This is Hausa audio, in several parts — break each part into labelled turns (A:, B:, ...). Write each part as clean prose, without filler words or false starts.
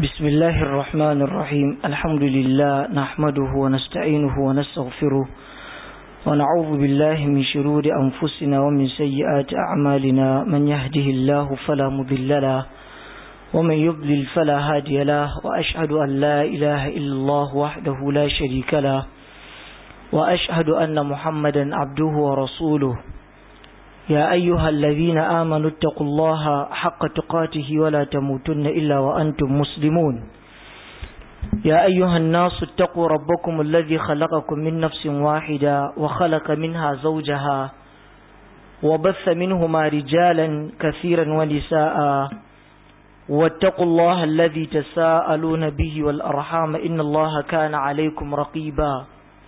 A: بسم الله الرحمن الرحيم الحمد لله نحمده ونستعينه ونستغفره ونعوذ بالله من شرور أنفسنا ومن سيئات أعمالنا من يهده الله فلا مضل له ومن يضلل فلا هادي له وأشهد أن لا إله إلا الله وحده لا شريك له وأشهد أن محمدا عبده ورسوله يا أيها الذين آمنوا اتقوا الله حق تقاته ولا تموتن إلا وأنتم مسلمون يا أيها الناس اتقوا ربكم الذي خلقكم من نفس واحدة وخلق منها زوجها وبث منهما رجالا كثيرا ونساء واتقوا الله الذي تساءلون به والأرحام إن الله كان عليكم رقيبا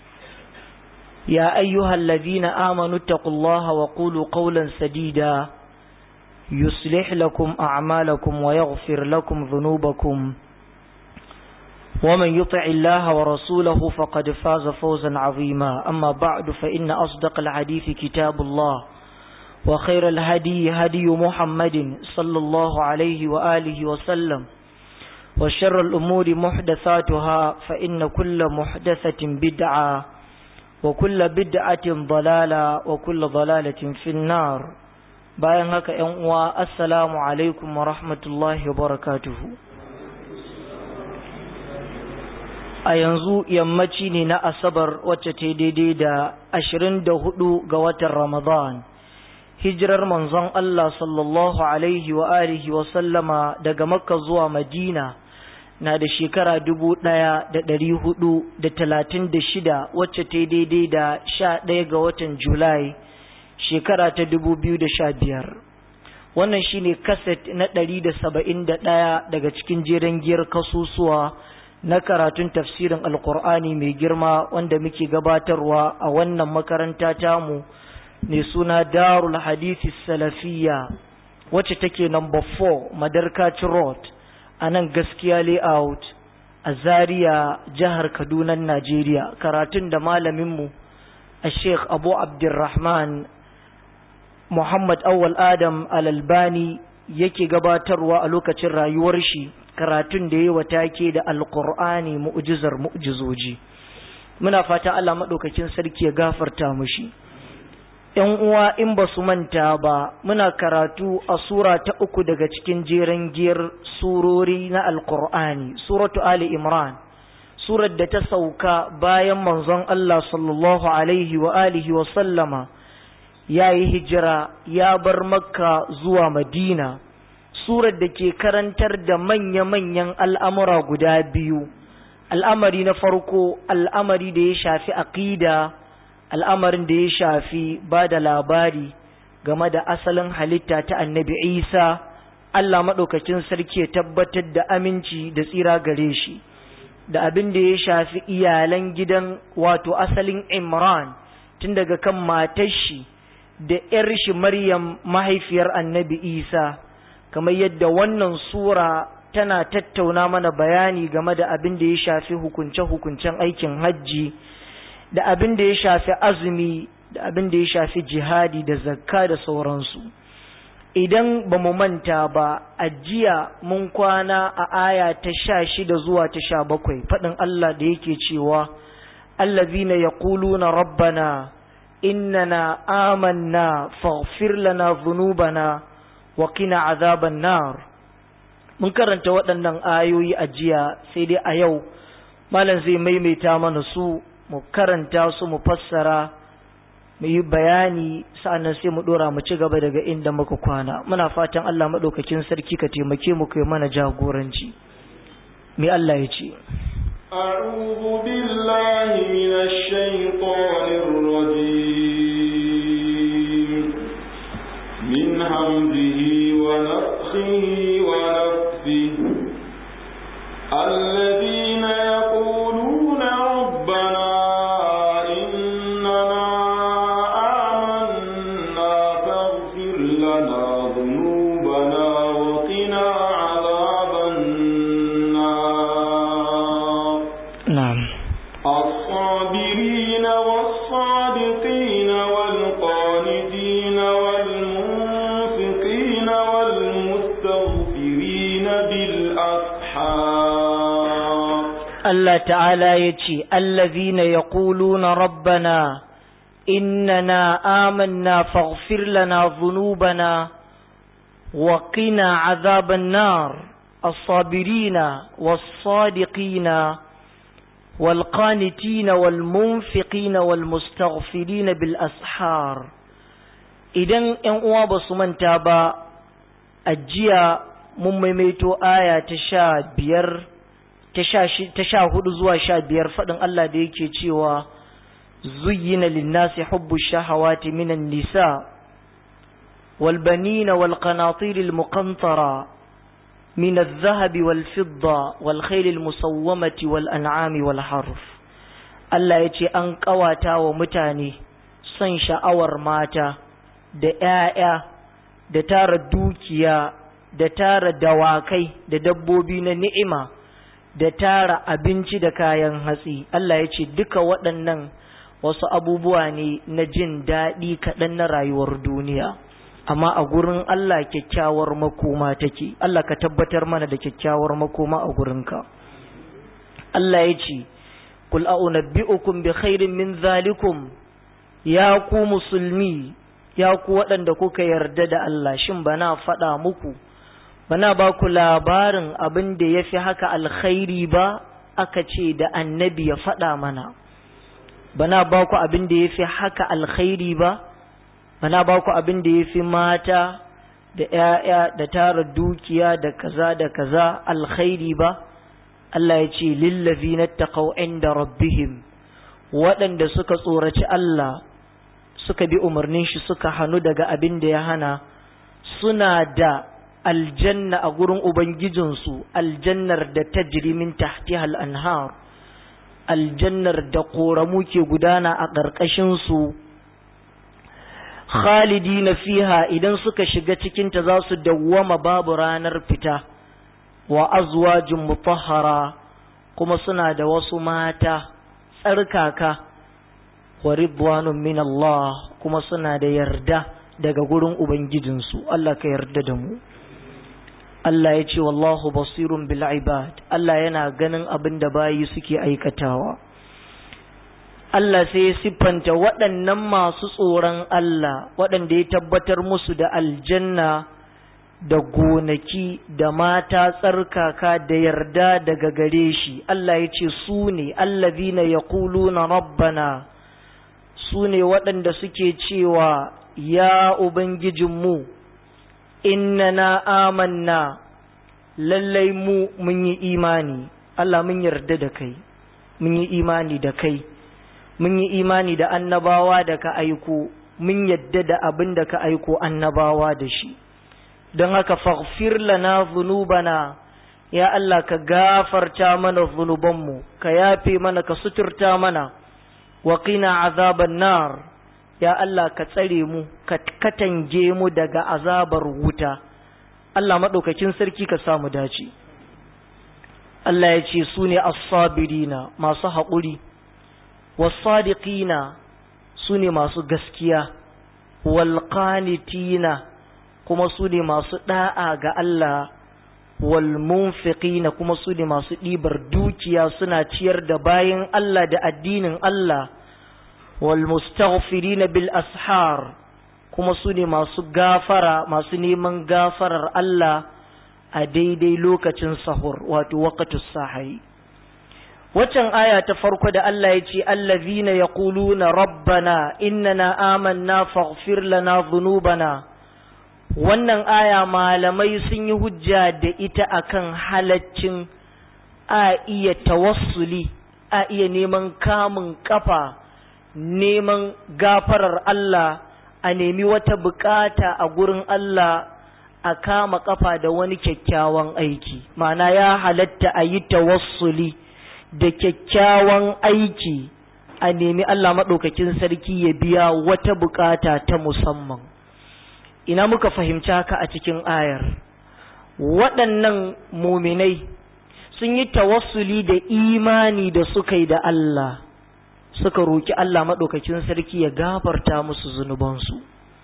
A: يا أيها الذين آمنوا اتقوا الله وقولوا قولا سديدا يصلح لكم أعمالكم ويغفر لكم ذنوبكم ومن يطع الله ورسوله فقد فاز فوزا عظيما أما بعد فإن أصدق الحديث كتاب الله وخير الهدي هدي محمد صلى الله عليه وآله وسلم وشر الأمور محدثاتها فإن كل محدثة بدعة وكل بدعة ضلالة وكل ضلالة في النار bayan haka ‘yan uwa assalamu alaikum wa rahmatullahi wa barakatuhu a yanzu yammaci ne na asabar wacce ta daidai da 24 ga watan ramadan hijirar manzon Allah sallallahu alaihi wa alihi wa sallama daga makka zuwa madina na da shekara 1436 wacce ta daidai da 11 ga watan Julai shekara ta 2015 wannan shine kaset na 171 daga cikin jeren giyar kasusuwa na karatun tafsirin alkur'ani mai girma wanda muke gabatarwa a wannan makaranta tamu ne suna Darul Hadisi Salafiyya wacce take number 4 Madarkaci Road a nan gaskiya layout a Zaria jihar Kaduna Najeriya karatun da malaminmu a Sheikh Abu Abdurrahman Muhammad Awwal Adam Al-Albani yake gabatarwa a lokacin rayuwar shi karatun da yayi watake da Al-Qur'ani mu'jizar mu'jizoji muna fata Allah madaukakin sarki ya gafarta mushi ‘yan uwa in ba su manta ba muna karatu a sura ta 3 daga cikin jeren giyar surori na Alƙur'ani, suratu Ali Imran, surar da ta sauka bayan manzon Allah sallallahu Alaihi wa alihi wa sallama ya yi hijira ya bar Makka zuwa Madina, surar da ke karantar da manya-manyan al'amura guda biyu, al'amari na farko al'amari da ya shafi aƙida. Al'amarin da ya shafi ba da labari game da asalin halitta ta annabi Isa, Allah maɗaukacin sarki ya tabbatar da aminci da tsira gare shi, da abin da ya shafi iyalan gidan wato asalin Imran tun daga kan matar shi da ‘yar shi Maryam mahaifiyar annabi Isa, kamar yadda wannan sura tana tattauna mana bayani game da abin da ya shafi hukunce-hukuncen aikin hajji. Da abin da ya shafi azumi da abin da ya shafi jihadi da zakka da sauransu idan ba mu manta ba a jiya mun kwana a aya ta 16 zuwa ta 17 faɗin Allah da yake cewa allazina yaquluna rabbana innana amanna faghfir lana dhunubana wa qina azaban nar mun karanta waɗannan ayoyi a jiya sai dai a yau malam zai maimaita mana su mu karanta su mu fassara mu yi bayani sa'annan sai mu dora mu ci gaba daga inda muka kwana muna fatan Allah madaukakin sarki ka taimake mu kai mana jagoranci me Allah ya ce
B: a'udhu billahi minash shaitanir rajim min hamzihi wa nafthihi wa nafthihi alladhina yaquluna rabbana
C: بالأسحار
A: Allah ta'ala ya ce, allazina yaquluna rabbana innana amanna faghfir lana dhunubana wa qina adhaban nar as-sabirina was-sadiqina wal-qanitina wal-munfiqina wal-mustaghfirina bil ashar. Idan ƴan uwa ba su manta ba, ajiya mun maimaito aya ta 14 zuwa 15 faɗin Allah da yake cewa zuyyina lin-nasi hubbu shahawati minan nisa wal banina wal qanatir al muqantara min adh-dhahabi wal fidda wal khayl al musawwamati wal an'ami wal harf. Allah yace an kawata wa mutane son sha'awar mata da ƴaƴa da tara dukiya da tara dawakai da dabbobi na ni'ima da tara abinci da kayan hatsi. Allah ya ce duka waɗannan wasu abubuwa ne na jin daɗi kaɗan na rayuwar duniya, amma a gurin Allah kyakkyawar makoma take. Allah ka tabbatar mana da kyakkyawar makoma a gurinka. Allah ya ce kul a'unabbi'ukum bi khairin min zalikum, ya ku musulmi, ya ku waɗanda kuka yarda da Allah, shin bana faɗa muku, bana ba ku labarin abin da ya fi haka alkhairi ba? Aka ce da annabi ya faɗa mana. Bana ba ku abin da ya fi haka alkhairi ba? Bana ba ku abin da ya fi mata da ‘ya'ya da tara dukiya da kaza da kaza alkhairi ba? Allah ya ce lillazi na taƙau inda rabbihim, waɗanda suka tsoraci Allah suka bi umarnin shi suka hannu daga abin da ya hana, suna da aljanna a gurin ubangijinsu, aljannar da tajri min tahtiha al-anhar, aljannar da koramu ke gudana a ƙarƙashin su, khalidina fiha, idan suka shiga cikin ta za su dawwama babu ranar fita, wa azwajun mutahhara, kuma suna da wasu mata tsarkaka, wa ridwanun min Allah, kuma suna da yarda daga gurin ubangijinsu. Allah ka yarda da mu. Allah ya ce wallahu basirun bil ibad, Allah yana ganin abin da bayi suke aikatawa. Allah sai ya siffanta waɗannan masu tsoron Allah, waɗanda ya tabbatar musu da aljanna da gonaki da mata tsarkaka da yarda daga gare shi. Allah ya ce su ne allazina yaquluna rabbana, su ne waɗanda suke cewa ya ubangijinmu, innana amanna, lallai mu mun yi imani. Allah mun yarda da kai, mun yi imani da kai, mun yi imani da annabawa da ka aiko, mun yadda da abin da ka aiko annabawa da shi. Don haka faghfir lana dhunubana, ya Allah ka gafarta mana zunubanmu, ka yafe mana, ka suturta mana, wa qina azaban nar, ya Allah ka tsare mu, ka katange mu daga azabar wuta. Allah maɗaukakin sarki ka samu dace. Allah ya ce su ne as-sabirina, masu haƙuri, was-sadiqina, su ne masu gaskiya, wal-qanitina, kuma su ne masu ɗa'a ga Allah, wal-munfiqina, kuma su ne masu ɗibar dukiya suna ciyar da bayan Allah da addinin Allah, wal-mustaghfirina bil ashar, kuma su ne masu gafara, masu neman gafarar Allah a daidai lokacin sahur, wato waqtus sahai. Waccan aya ta farko da Allah ya ce allazina yaquluna rabbana innana amanna faghfir lana dhunubana, wannan aya malamai sun yi hujja da ita akan halaccin a iya tawassuli, a iya neman kamun kafa, neman gafarar Allah, a nemi wata bukata a gurin Allah, a kama kafa da wani kyakkyawan aiki. Ma'ana ya halatta a yi tawassuli da kyakkyawan aiki, a nemi Allah maɗaukakin sarki ya biya wata bukata ta musamman. Ina muka fahimci haka a cikin ayar? Waɗannan muminai sun yi tawassuli da imani da suka yi da Allah, suka roki Allah maɗaukakin sarki ya gafarta musu zunubansu.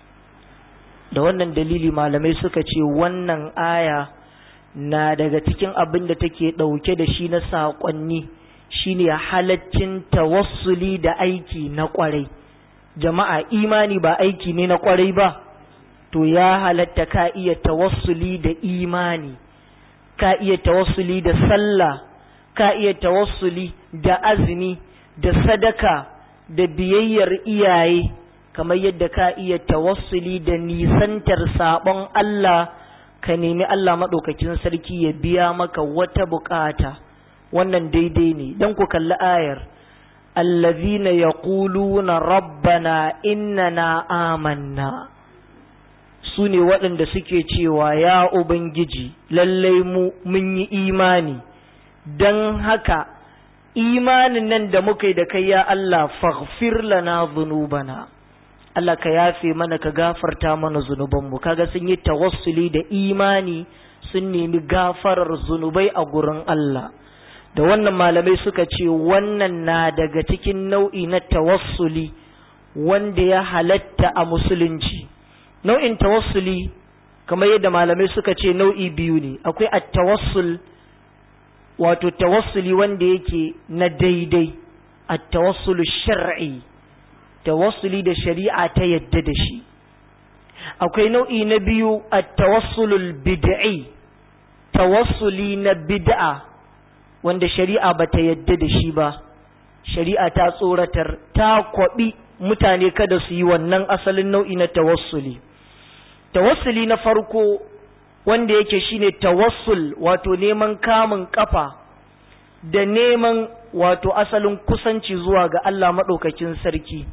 A: Da wannan dalili malamai suka ce wannan aya na daga cikin abin da take ɗauke da shi na saƙonni shine halaccin tawassuli da aiki na kwarai. Jama'a, imani ba aiki ne na kwarai ba, to ya halatta ka iya tawassuli da imani, ka iya tawassuli da sallah, ka iya tawassuli da azumi, da sadaka, da biyayyar iyaye, kamar yadda ka iya tawassuli da nisantar sabon Allah, ka nemi Allah maɗaukakin sarki ya biya maka wata bukata. Wannan daidai ne. Dan ku kalli ayar, allazina yaquluna rabbana innana amanna, su ne waɗanda suke cewa ya ubangiji lallai mu mun yi imani, dan haka imanin nan da muka yi da kai ya Allah faghfir lana dhunubana, Allah ka yafe mana, ka gafarta mana zunubanmu. Kaga sun yi tawassuli da imani, sun nemi gafarar zunubai a gurin Allah. Da wannan malamai suka ce wannan na daga cikin nau'i na tawassuli wanda ya halatta a musulunci. Nau'in tawassuli kamar yadda malamai suka ce nau'i biyu ne. Akwai at-tawassul, wato tawassuli wanda yake na daidai, at-tawassulu shar'i, tawassuli da shari'a ta yadda da shi. Akwai nau'i na biyu, at-tawassulul bid'i, tawassuli na bid'a wanda shari'a bata yadda da shi ba. Shari'a ta tsoratar, ta kwabi mutane kada su yi wannan asalin nau'i na tawassuli. Tawassuli na farko wanda yake shine tawassul, wato neman kamun kafa da neman wato asalin kusanci zuwa ga Allah maɗaukakin sarki,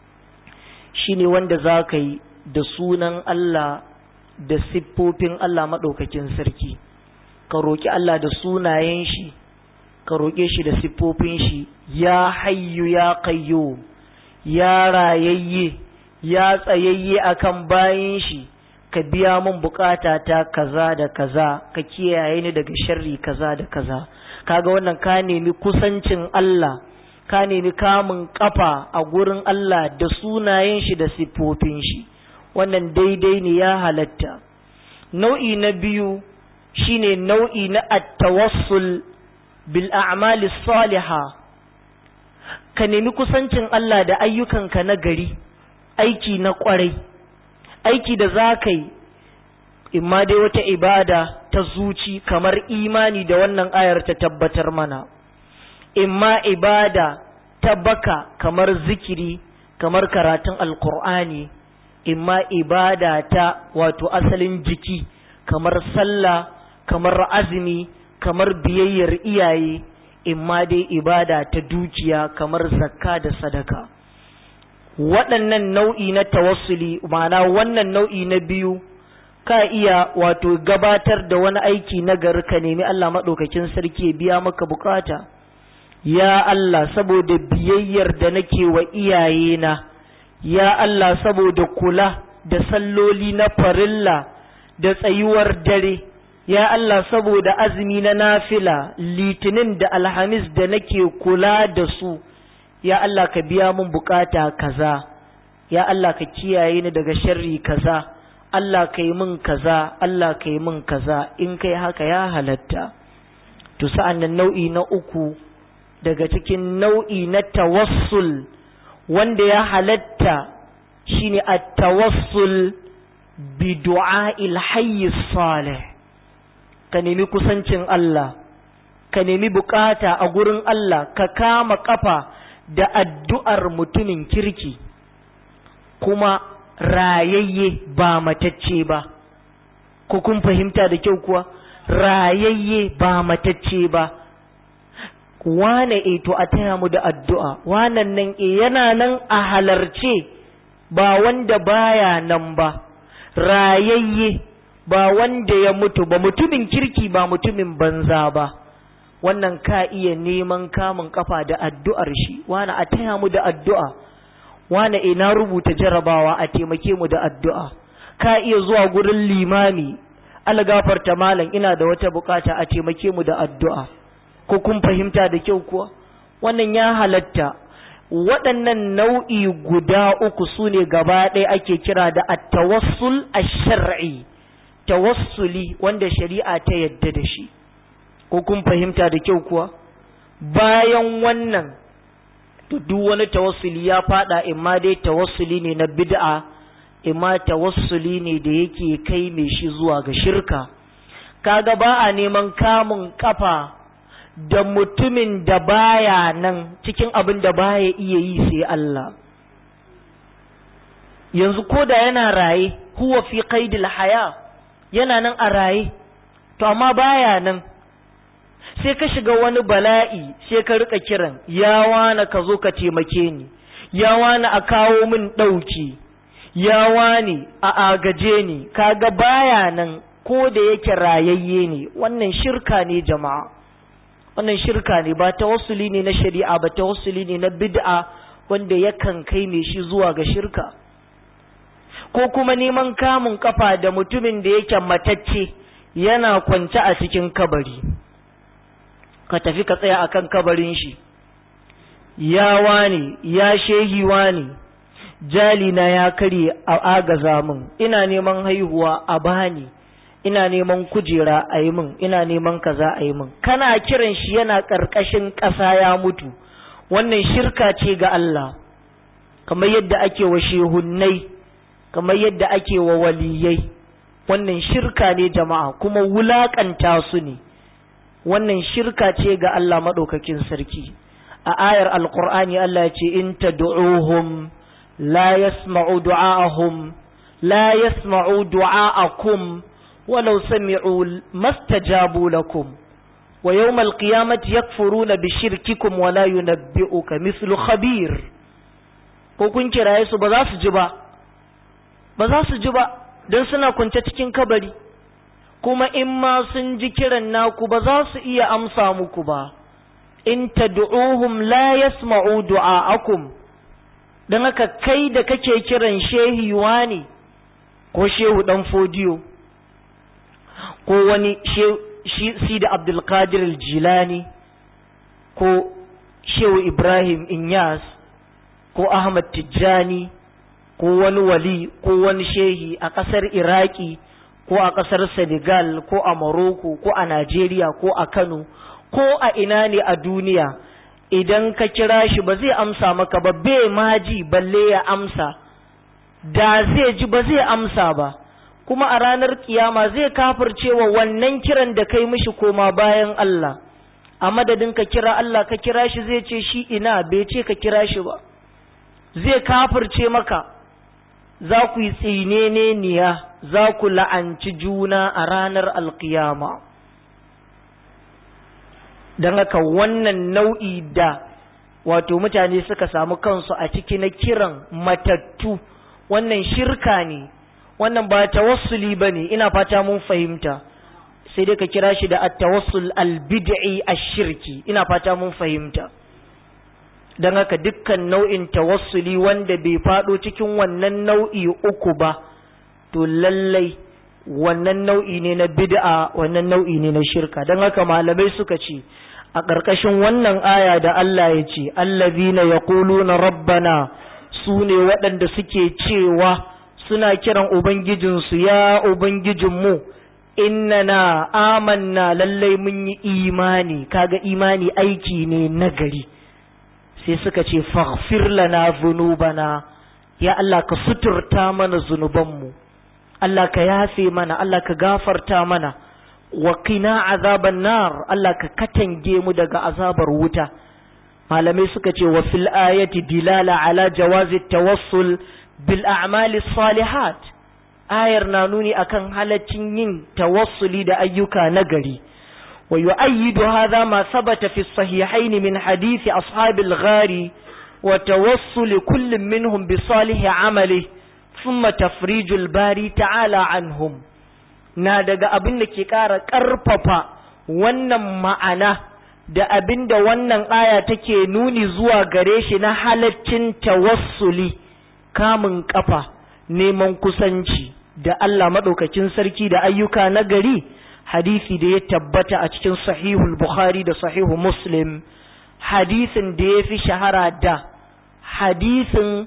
A: shine wanda za ka yi da sunan Allah da siffofin Allah maɗaukakin sarki. Ka roƙi Allah da sunayen shi, ka roƙe shi da siffofin shi, ya hayyu ya qayyum, ya rayayye, ya tsayayye akan bayin shi, ka biya mun bukata ta kaza da kaza, ka kiyaye ni daga sharri kaza da kaza. Kaga wannan ka nemi kusancin Allah, ka nemi kamun kafa a gurin Allah da sunayen shi da siffofin shi. Wannan daidai ne, ya halatta. Nau'i na biyu shine nau'i na at-tawassul bil a'mali salihah, ka nemi kusancin Allah da ayyukanka na gari, aiki na kwarai, aiki da za ka yi, imma dai wata ibada ta zuci kamar imani da wannan ayar ta tabbatar mana, imma ibada ta baka kamar zikiri, kamar karatun alkur'ani, imma ibada ta wato asalin jiki kamar sallah, kamar azumi, kamar biyayyar iyaye, imma dai ibada ta dukiya kamar zakka da sadaka. Waɗannan nau'i na tawassuli, ma'ana wannan nau'i na biyu, ka iya wato gabatar da wani aiki na gari, ka nemi Allah maɗaukakin sarki ya biya maka bukata. Ya Allah, saboda biyayyar da nake wa iyayena, ya Allah, saboda kula da salloli na farilla da tsayuwar dare, ya Allah, saboda azumi na nafila, litinin da alhamis da nake kula da su, ya Allah ka biya mun bukata kaza, ya Allah ka kiyaye ni daga sharri kaza, Allah ka yi min kaza, Allah ka yi min kaza. In kai haka ya halatta. To sa'an nan nau'i na uku daga cikin nau'i na tawassul wanda ya halatta shine at-tawassul bi du'a'il hayy salih. Ka nemi kusancin Allah, ka nemi bukata a gurin Allah, ka kama kafa da addu'ar mutumin kirki, kuma rayayye ba matacce ba. Ko kun fahimta da kyau kuwa? Rayayye ba matacce ba. Wane to a taya mu da addu'a, wannan nan yana nan a halarce, ba wanda baya nan ba. Rayayye, ba wanda ya mutu ba, mutumin kirki ba mutumin banza ba. Wannan ka iya neman kamun kafa da addu'ar shi. Wane a taya mu da addu'a, wane ina rubuta jarabawa, a taimake mu da addu'a. Ka iya zuwa gurin limami, Allah gafarta malam, ina da wata bukata, a taimake mu da addu'a. Ko kun fahimta da kyau kuwa? Wannan ya halatta. Waɗannan nau'i guda uku su ne gaba ɗaya ake kira da at-tawassul ash-shar'i, tawassuli wanda shari'a ta yadda da shi. Ko kun fahimta da kyau kuwa? bayan wannan to duk wani tawassuli ya fada, imma dai tawassuli ne na bid'a, imma tawassuli ne da yake kai mai shi zuwa ga shirka. Kaga ba a neman kamun kafa da mutumin da baya nan cikin abin da baya iya yi sai Allah. Yanzu ko da yana raye, huwa fi qaidil haya, yana nan a raye, to amma baya nan, sai ka shiga wani bala'i sai ka rika kiran, ya wani ka zo ka taimake ni, ya wani a kawo min ɗauki, ya wani a agaje ni, kaga baya nan ko da yake rayayye ne. Wannan shirka ne jama'a, wannan shirka ne, ba tawassuli ne na shari'a ba, tawassuli ne na bid'a wanda yakan kai mai shi zuwa ga shirka. Ko kuma neman kamun kafa da mutumin da yake matacce yana kwance a cikin kabari, ka tafi ka tsaya akan kabarin shi, ya wani, ya shehi wani, jalina ya karye a agaza min, ina neman haihuwa a bani, ina neman kujera a yi min, ina neman kaza a yi min. Kana kiran shi yana ƙarƙashin ƙasa ya mutu. Wannan shirka ce ga Allah, kamar yadda ake wa shehunnai, kamar yadda ake wa waliyai. Wannan shirka ne jama'a, kuma wulaƙanta su ne. Wannan shirka ce ga Allah maɗaukakin sarki. A ayar Alƙur'ani Allah ya ce, in tad'uhum la yasma'u du'a'ahum, la yasma'u du'a'akum walau sami'u mastajabu lakum wa yawmal qiyamati yakfuruna bi shirkikum wa la yunabbi'uka mithlu khabir. Ko kun kiraye su ba za su ji ba, ba za su ji ba, don suna kwance cikin kabari, kuma in ma sun ji kiran naku ba za su iya amsa muku ba. In tad'uhum la yasma'u du'a'akum. Dan haka kai da kake kiran shehi wani ko shehu dan fodiyo ko wani Sidi Abdul Qadir al-Jilani ko shehu Ibrahim Inyas ko Ahmad Tijjani ko wani wali ko wani shehi a ƙasar Iraki ko a ƙasar Senegal ko a Morocco ko a Najeriya ko a Kano ko a ina ne a duniya, idan ka kira shi ba zai amsa maka ba, bai ma ji balle ya amsa, da zai ji ba zai amsa ba, kuma a ranar kiyama zai kafircewa wannan kiran da kai mishi koma bayan Allah. A madadin ka kira Allah ka kira shi, zai ce shi ina, bai ce ka kira shi ba, zai kafirce maka. Za ku yi tsineneniya, za ku la'anci juna a ranar alkiyama. Don haka wannan nau'i da wato mutane suka samu kansu a ciki na kiran matattu, wannan shirka ne, wannan ba tawassuli ba ne, ina fata mun fahimta. Sai dai ka kira shi da at-tawassul al-bid'i ash-shirki, ina fata mun fahimta. Don haka dukkan nau'in tawassuli wanda bai faɗo cikin wannan nau'i uku ba, to lallai wannan nau'i ne na bid'a, wannan nau'i ne na shirka. Don haka malamai suka ce a ƙarƙashin wannan aya da Allah ya ce, allazina yaquluna rabbana, su ne waɗanda suke cewa suna kiran ubangijinsu, ya ubangijinmu, innana amanna, lallai mun yi imani. Kaga imani aiki ne nagari. Sai suka ce faghfir lana dhunubana, ya Allah ka suturta mana zunubanmu, Allah ka yafe mana, Allah ka gafarta mana, wa qina azaban nar, Allah ka katange mu daga azabar wuta. Malamai suka ce wa fil ayati dilala ala jawazi tawassul bil a'mali salihat. Ayar na nuni akan halaccin yin tawassuli da ayyuka nagari. ويؤيد هذا ما ثبت في الصحيحين من حديث أصحاب الغار وتوصل كل منهم بصالح عمله ثم تفريج الباري تعالى عنهم. نادق أبن كيكارا كربابا wannan ma'ana da abinda wannan aya take nuni zuwa gare shi na halaccin tawassuli, kamun kafa, neman kusanci da Allah madaukakin sarki da ayyuka na gari. Hadisi da ya tabbata a cikin sahihul Bukhari da sahihu Muslim, hadisin da ya fi shahara da hadisin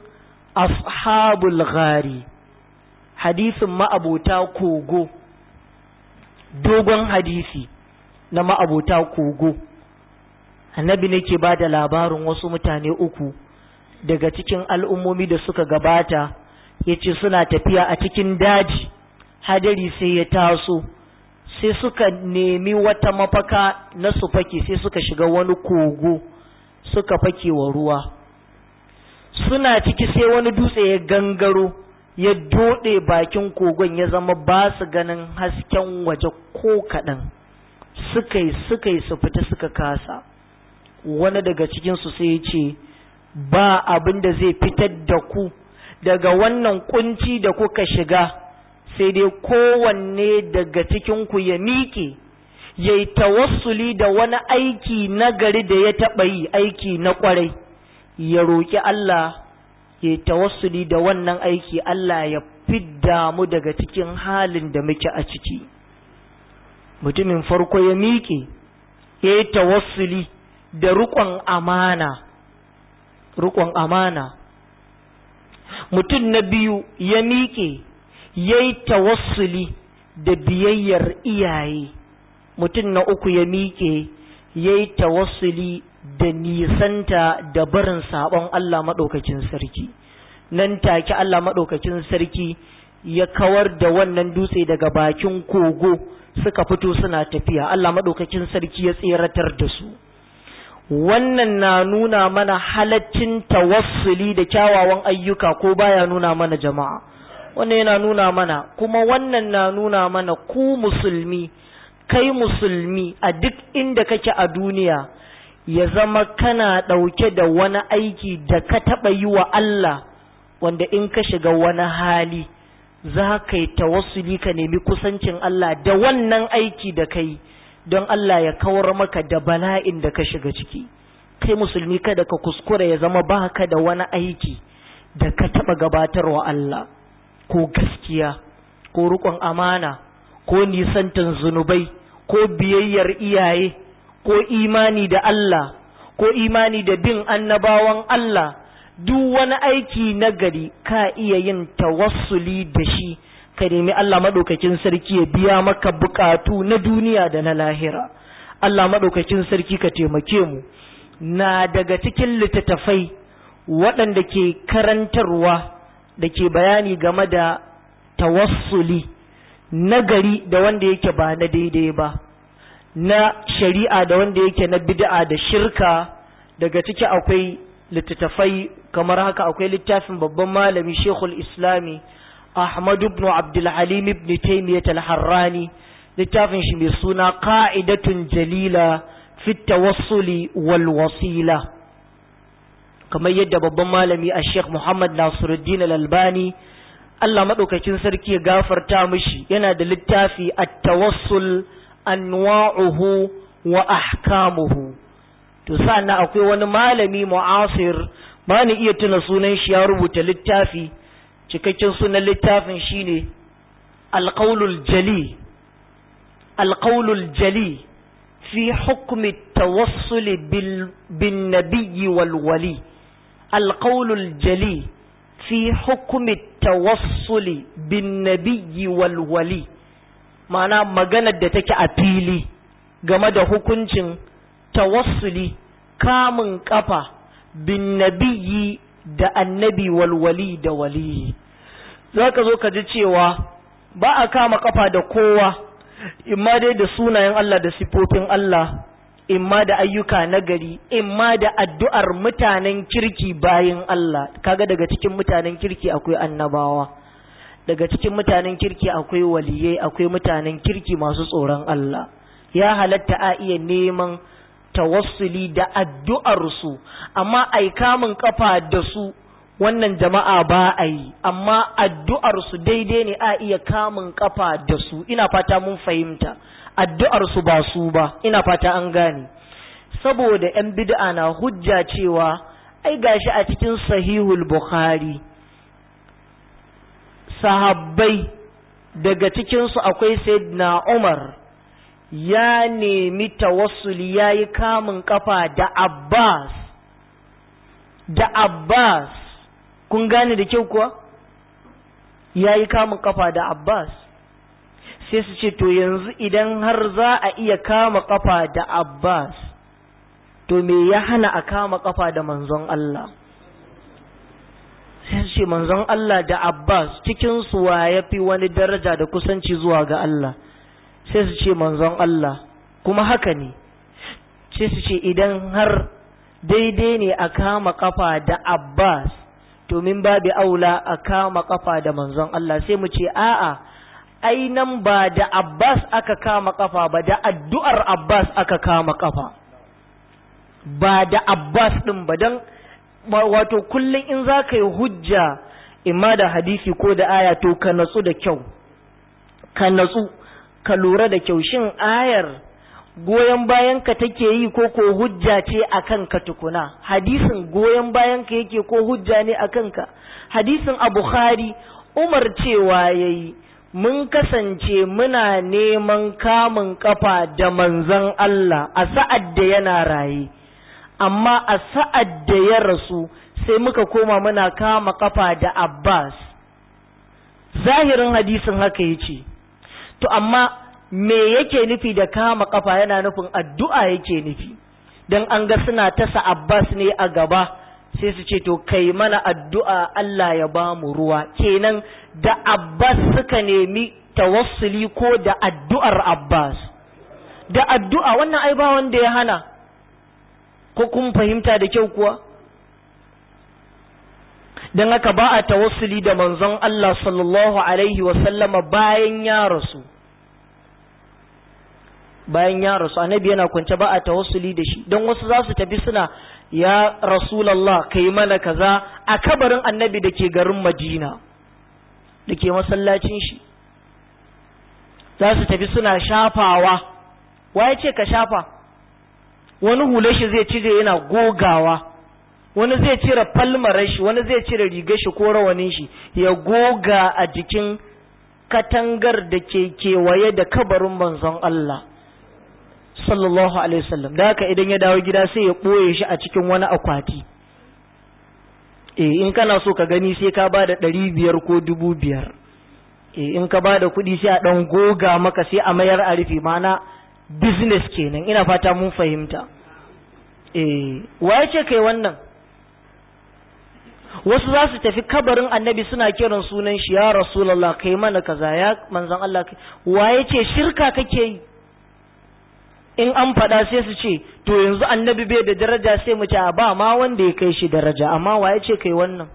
A: ashabul ghari, hadisin ma'abota kogo, dogon hadisi na ma'abota kogo. annabi ne ke ba da labarin wasu mutane uku daga cikin al'ummomi da suka gabata, ya ce suna tafiya a cikin daji, hadari sai ya taso, sai suka nemi wata mafaka na su fake, sai suka shiga wani kogo suka fake wa ruwa. Suna ciki sai wani dutse ya gangaro ya dode bakin kogon, ya zama ba su ganin hasken waje ko kaɗan. Suka yi su fita suka kasa. Wani daga cikinsu sai ya ce, ba abin da zai fitar da ku daga wannan kunci da kuka shiga, sai dai kowanne daga cikinku ya miƙe, ya yi tawassuli da wani aiki na gari da ya taɓa yi, aiki na ƙwarai, ya roƙi Allah, ya yi tawassuli da wannan aiki, Allah ya fidda mu daga cikin halin da muke a ciki. Mutumin farko ya miƙe, ya yi tawassuli da riƙon amana. Mutum na biyu ya miƙe, ya yi tawassuli da biyayyar iyaye. Mutum na uku ya miƙe, ya yi tawassuli da nisanta da barin saɓon Allah maɗaukakin sarki. Nan take Allah maɗaukakin sarki ya kawar da wannan dutse daga bakin kogo, suka fito suna tafiya. Allah maɗaukakin sarki ya tseratar da su. Wannan na nuna mana halaccin tawassuli da kyawawan ayyuka ko baya nuna mana jama'a? Wannan yana nuna mana, kuma wannan na nuna mana ku musulmi, kai musulmi a duk inda kake a duniya, ya zama kana ɗauke da wani aiki da ka taɓa yi wa Allah, wanda in ka shiga wani hali za ka yi tawassuli ka nemi kusancin Allah da wannan aiki da kai, don Allah ya kawar maka da bala'in da ka shiga ciki. Kai musulmi kada ka kuskura ya zama baka da wani aiki da ka taɓa gabatarwa Allah, ko gaskiya, ko riƙon amana, ko nisantan zunubai, ko biyayyar iyaye, ko imani da Allah, ko imani da bin annabawan Allah. Duk wani aiki na gari ka iya yin tawassuli da shi, ka nemi Allah maɗaukakin sarki ya biya maka bukatu na duniya da na lahira. Allah maɗaukakin sarki ka taimake mu. Na daga cikin littattafai waɗanda ke karantarwa da ke bayani game da tawassuli na gari da wanda yake ba na daidai ba, na shari'a da wanda yake na bid'a da shirka. Daga ciki akwai littattafai kamar haka, akwai littafin babban malami Sheikhul Islami Ahmad ibn Abdul Halim ibn Taymiyyah al-Harrani, littafin shi mai suna Qa'idatun Jalila fi tawassuli wal wasila, kamar yadda babban malami a Sheikh Muhammad Nasiruddin al-Albani, Allah madaukakin sarki ya gafarta mishi, yana da littafi at-tawassul anwa'uhu wa ahkamuhu. To sannan akwai wani malami mu'asir, ba ni iya tuna sunan shi, ya rubuta littafi, cikakken sunan littafin shine Al-Qawlul Jali fi hukmi tawassuli bin nabiyyi wal wali. Al-Qawlul Jali fi hukmi tawassuli bin nabiyyi wal wali, ma'ana maganar da take a fili game da hukuncin tawassuli, kamun kafa bin nabiyyi da annabi wal wali da wali. Zaka zo ka ji cewa ba a kama kafa da kowa, imma dai da sunayen Allah da sifofin Allah, imma da ayyuka nagari, imma da addu'ar mutanen kirki bayin Allah. Kaga daga cikin mutanen kirki akwai annabawa, daga cikin mutanen kirki akwai waliyai, akwai mutanen kirki masu tsoron Allah. Ya halatta a iya neman tawassuli da addu'arsu, amma ai kamun kafa da su, wannan jama'a ba a yi, amma addu'arsu daidai ne, a iya kamun kafa da su. Ina fata mun fahimta, addu'arsu ba su ba, ina fata an gane. Saboda ‘yan bid'a na hujja cewa, ai gashi a cikin sahihul Bukhari, sahabbai daga cikinsu akwai Sayyidina Umar, ya nemi tawassuli, ya yi kamun kafa da Abbas, kun gane da kyau kuwa? Ya yi kamun kafa da Abbas. Sai su ce, to yanzu idan har za a iya kama kafa da Abbas, to me ya hana a kama kafa da manzon Allah? Sai ce manzon Allah da Abbas cikin su wa yafi wani daraja da kusanci zuwa ga Allah? Sai su ce manzon Allah. Kuma haka ne. Sai su ce idan har daidai ne a kama kafa da Abbas, to min babu aula a kama kafa da manzon Allah. Sai mu ce a'a, ai nan ba da Abbas aka kama kafa ba, da addu'ar Abbas aka kama kafa, ba da Abbas din ba. Dan wato kullum in za ka yi hujja imma da hadisi ko da aya, to ka natsu da kyau, ka natsu ka lura da kyau, shin ayar goyon bayan ka take yi ko hujja ce akan ka tukuna? Hadisin goyon bayan ka yake ko hujja ne akan ka? Hadisin a Bukhari, Umar cewa yayi mun kasance muna neman kamun kafa da manzon Allah a sa'ad da yana raye, amma a sa'ad da ya rasu sai muka koma muna kama kafa da Abbas. Zahirin hadisin haka yace. To amma me yake nufi da kama kafa? Yana nufin addu'a yake nufi. Dan an ga suna tasa Abbas ne a gaba, sai su ce to kai mana addu'a Allah ya ba mu ruwa. Kenan da Abbas suka nemi tawassuli ko da addu'ar Abbas? Da addu'a, wannan ai ba wanda ya hana. Ko kun fahimta da kyau kuwa? Dan haka ba a tawassuli da manzon Allah sallallahu alaihi wa sallama bayan ya rasu. Bayan ya rasu, annabi yana kwance, ba a tawassuli da shi. Don wasu za su tafi suna, ya Rasulallah kai mana kaza a kabarin annabi da ke garin Madina, da ke masallacin shi. Za su tafi suna shafawa. Waye ce ka shafa? Wani hular shi zai cire yana gogawa, wani zai cire falmarar shi, wani zai cire rigar shi ko rawanin shi ya goga a jikin katangar da ke kewaye da kabarin manzon Allah sallallahu alaihi wasallam. Da haka idan ya dawo gida sai ya ɓoye shi a cikin wani akwati. In kana so ka gani sai ka ba da 500 ko 5,000. In ka ba da kuɗi sai a ɗan goga maka, sai a mayar a rufe, mana business kenan. Ina fata mun fahimta. Waye ce kai wannan? Wasu za su tafi kabarin annabi suna kiran sunan shi, ya Rasulullah kai mana kaza, ya manzon Allah. Waye ce shirka kake yi? In an faɗa sai su ce to yanzu annabi bai da daraja, sai mu ce ba ma wanda ya kai shi daraja. Amma waye ce kai wannan?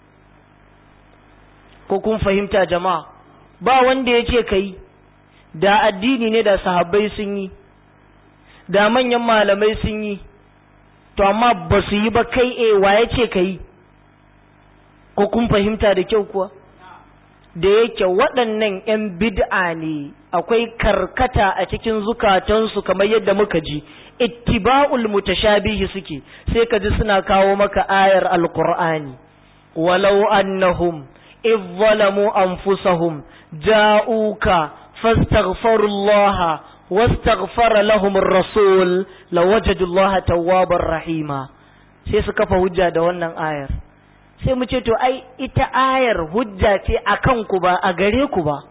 A: Ko kun fahimta jama'a? Ba wanda ya ce kai. Da addini ne da sahabbai sun yi, da manyan malamai sun yi, to amma ba su yi ba. Kai waye ce kai? Ko kun fahimta da kyau kuwa? Da yake waɗannan 'yan bid'a ne, akwai karkata a cikin zukatansu, kamar yadda muka ji, ittiba'ul mutashabihi suke, sai ka ji suna kawo maka ayar alqur'ani, walau annahum idh zalamu anfusahum ja'uka fastaghfirullaha wastaghfara lahum ar-rasul lawajadullaha tawwabar rahima. Sai su kafa hujja da wannan ayar. Sai mu ce to ai ita ayar hujja ce akan ku ba a gare ku ba.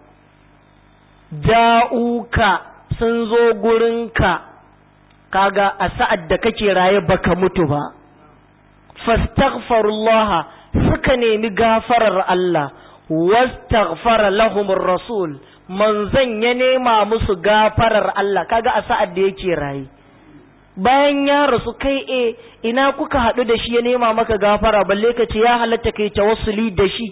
A: Ja'uka, sun zo gurinka, kaga a sa'ad da kake raye baka mutu ba. Fastaghfirullaha, suka nemi gafarar Allah, wastaghfara lahumur rasul, manzon ya nema musu gafarar Allah, kaga a sa'ad da yake raye. Bayan ya rasu kai ina kuka haɗu da shi ya nema maka gafara, balle ka ce ya halatta kai tawassuli da shi.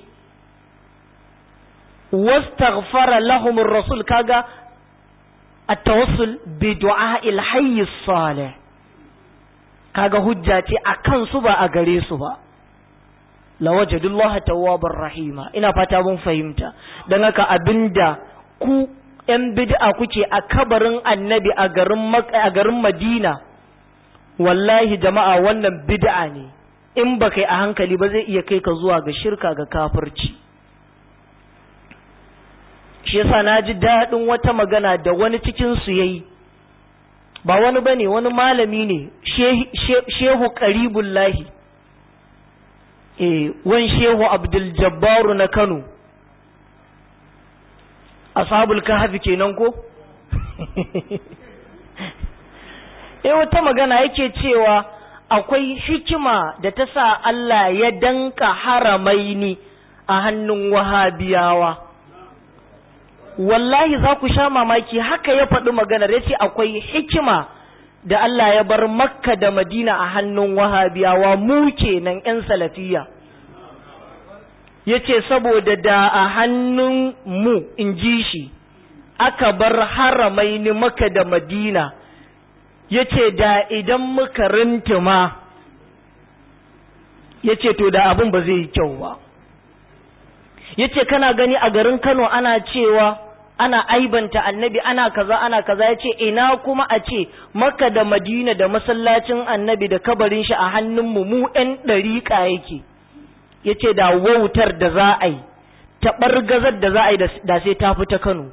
A: Wastaghfara lahumur rasul, kaga at-tawassul bi du'a'il hayy salih, kaga hujja ce akan su ba a gare su ba. Lawajadullaha tawwabar rahima. Ina fata mun fahimta. Dan haka abinda ku ‘yan bid'a kuke a kabarin annabi a garin Madina, wallahi jama'a wannan bid'a ne. In ba kai a hankali ba zai iya kai ka zuwa ga shirka, ga kafirci. Shi yasa na ji daɗin wata magana da wani cikinsu ya yi, ba wani ba ne, wani malami ne, Shehu Karibullahi, wani Shehu Abdul Jabbaru na Kano, ashabul kahfi kenan ko? wata magana yake cewa akwai hikima da ta sa Allah ya danka haramaini a hannun wahabiyawa. Wallahi za ku sha mamaki, haka ya faɗi maganar, ya ce akwai hikima da Allah ya bar Makka da Madina a hannun wahabiyawa, mu kenan 'yan salafiya. Ya ce saboda da a hannun mu, in ji shi, aka bar haramaini Makka da Madina, ya ce da idan muka rintuma, ya ce to da abin ba zai yi kyau ba. Ya ce kana gani a garin Kano ana cewa ana aibanta annabi, ana kaza, ya ce ina kuma a ce Makka da Madina da masallacin annabi da kabarin shi a hannunmu mu 'yan ɗariƙa yake. Ya ce da wautar da za a yi, taɓargazar da za a yi da sai ta fi ta Kano.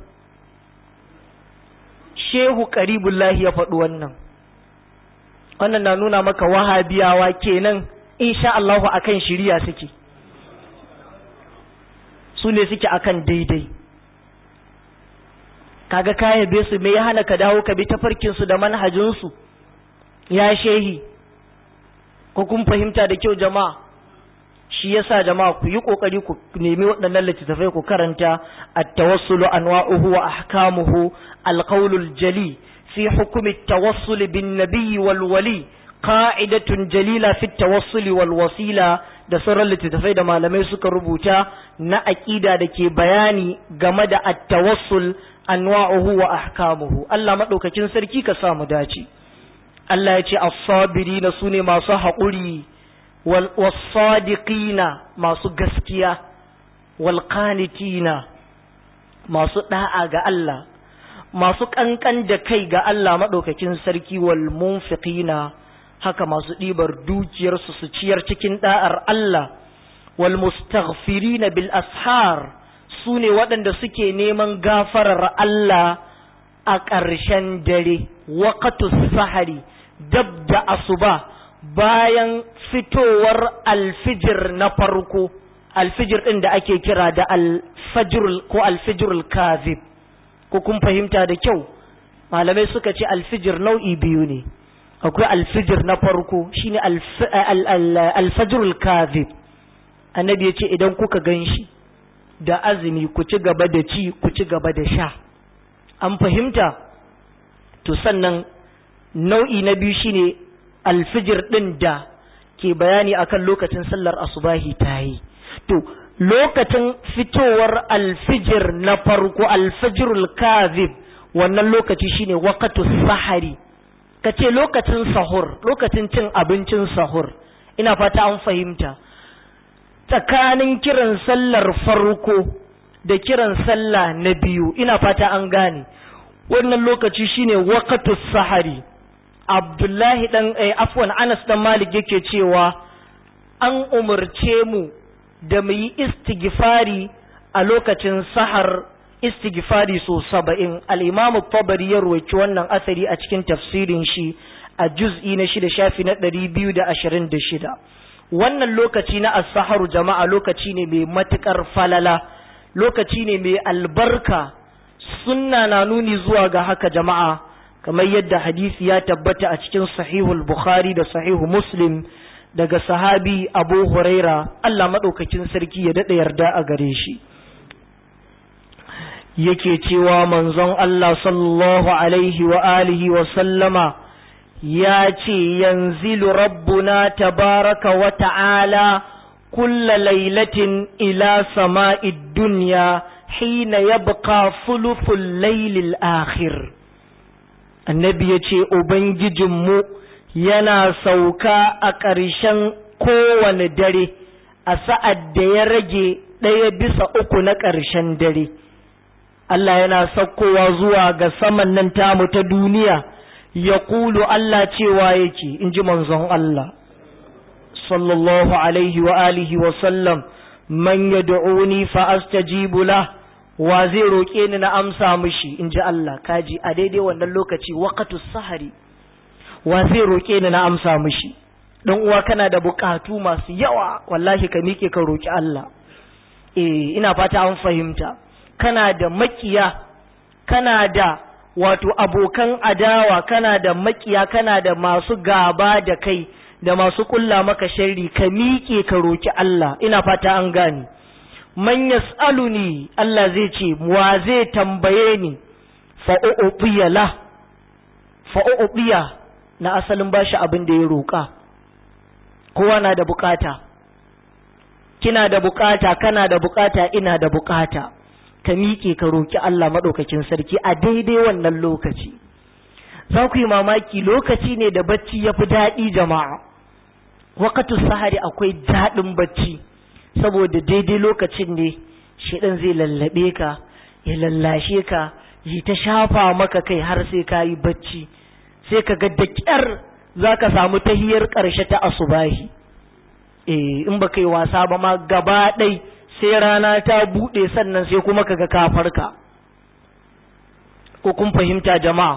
A: Shehu Karibullahi ya faɗi wannan. Wannan na nuna maka wahabiyawa kenan insha Allahu akan shiriya suke. Su ne suke akan daidai. Kaga ka yabe su, me ya hana ka dawo ka bi tafarkin su da manhajin su? Ya shehi. Ko kun fahimta da kyau jama'a? Shi yasa jama'a ku yi kokari ku nemi waɗannan littattafai ku karanta at-tawassulu anwa'uhu wa ahkamuhu, al-qawlul jali fi hukmi at-tawassul bin nabiy wal wali, qa'idatun jalila fi at-tawassul wal wasila, da sauran littattafai da malamai suka rubuta na aqida da ke bayani game da at-tawassul anwa'uhu wa ahkamuhu. Allah madaukakin sarki ka sa mu dace. Allah ya ce as-sabirina sune masu haƙuri, was-sadiqina masu gaskiya, wal-qanitina masu da'a ga Allah, masu kankan da kai ga Allah madaukakin sarki, wal-munfiqina haka masu ɗibar dukiyarsu su ciyar cikin da'ar Allah, wal-mustaghfirina bil ashar sune waɗanda suke neman gafarar Allah a ƙarshen dare, waqtus sahari, dab da asuba, bayan fitowar alfijir na farko, alfijir ɗin da ake kira da alfajirul ko alfijirul kazib. Ko kun fahimta da kyau? Malamai suka ce alfijir nau'i biyu ne. Akwai alfijir na farko shine alfajirul kazib. Annabi ya ce idan kuka gan shi da azumi ku ci gaba da ci, ku ci gaba da sha. An fahimta? To sannan nau'i na biyu shine alfijir ɗin da ke bayani akan lokacin sallar asubahi ta yi. To lokacin fitowar alfijir na farko, alfajirul kazib, wannan lokaci shine waqtus sahari. Kace lokacin sahur, lokacin cin abincin sahur. Ina fata an fahimta. Tsakanin kiran sallar farko da kiran sallah na biyu, ina fata an gane. Wannan lokaci shine waqtus sahari. Abdullahi Anas dan Malik yake cewa an umarce mu da mu yi istighfari a lokacin sahar, istighfari so 70. Al-Imam Tabari ya rawaito wannan asari a cikin tafsirin shi a juz'i na 6 shafi na 226. Wannan lokaci na as-saharu jama'a lokaci ne mai matukar falala, lokaci ne mai albarka. Sunna na nuni zuwa ga haka jama'a, kamar yadda hadisi ya tabbata a cikin sahihul Bukhari da sahihu Muslim daga sahabi Abu Huraira, Allah madaukakin sarki ya dada yarda a gare shi. Yake cewa manzon Allah sallallahu alaihi wa alihi wa sallama ya ce yanzilu rabbuna tabaraka wa ta'ala kulla lailatin ila sama'id dunya hina yabqa thuluthul laylil akhir. Annabi ya ce ubangijinmu yana sauka a ƙarshen kowane dare a sa'ad da ya rage 1/3 na ƙarshen dare. Allah yana saukowa zuwa ga saman nan tamu ta duniya, ya ƙulu Allah cewa yake, in ji manzon Allah sallallahu alaihi wa alihi wa sallam, man yad'uni fa astajibu lah, wa zai roƙe ni na amsa mishi, in ji Allah. Kaji a daidai wannan lokaci waqtus sahari, wa zai roƙe ni na amsa mishi. Dan uwa kana da buƙatu masu yawa, wallahi ka miƙe ka roƙi Allah. Ina fata an fahimta. Kana da makiya, kana da wato abokan adawa, kana da makiya, kana da masu gaba da kai da masu kulla maka sharri, ka miƙe ka roki Allah. Ina fata an gane. Man yas'aluni, Allah zai ce wa zai tambaye ni, fa'u'tiya la, fa'u'tiya na asalin bashi abin da ya roƙa. Kowa na da bukata, kina da bukata, kana da bukata, ina da bukata. Ka miƙe ka roki Allah maɗaukakin sarki a daidai wannan lokaci. Za ku yi mamaki, lokaci ne da bacci ya fi daɗi jama'a. Wakatu sahari akwai daɗin bacci, saboda daidai lokacin ne shedan zai lallabe ka, ya lallashe ka, yi ta shafa maka kai har sai ka yi bacci, sai ka ga da ƙyar za ka samu tahiyar ƙarshe ta asubahi. In ba kai wasa ba ma gaba ɗai sai rana ta buɗe sannan sai kuma kaga kafarka. Ko kun fahimta jama'a?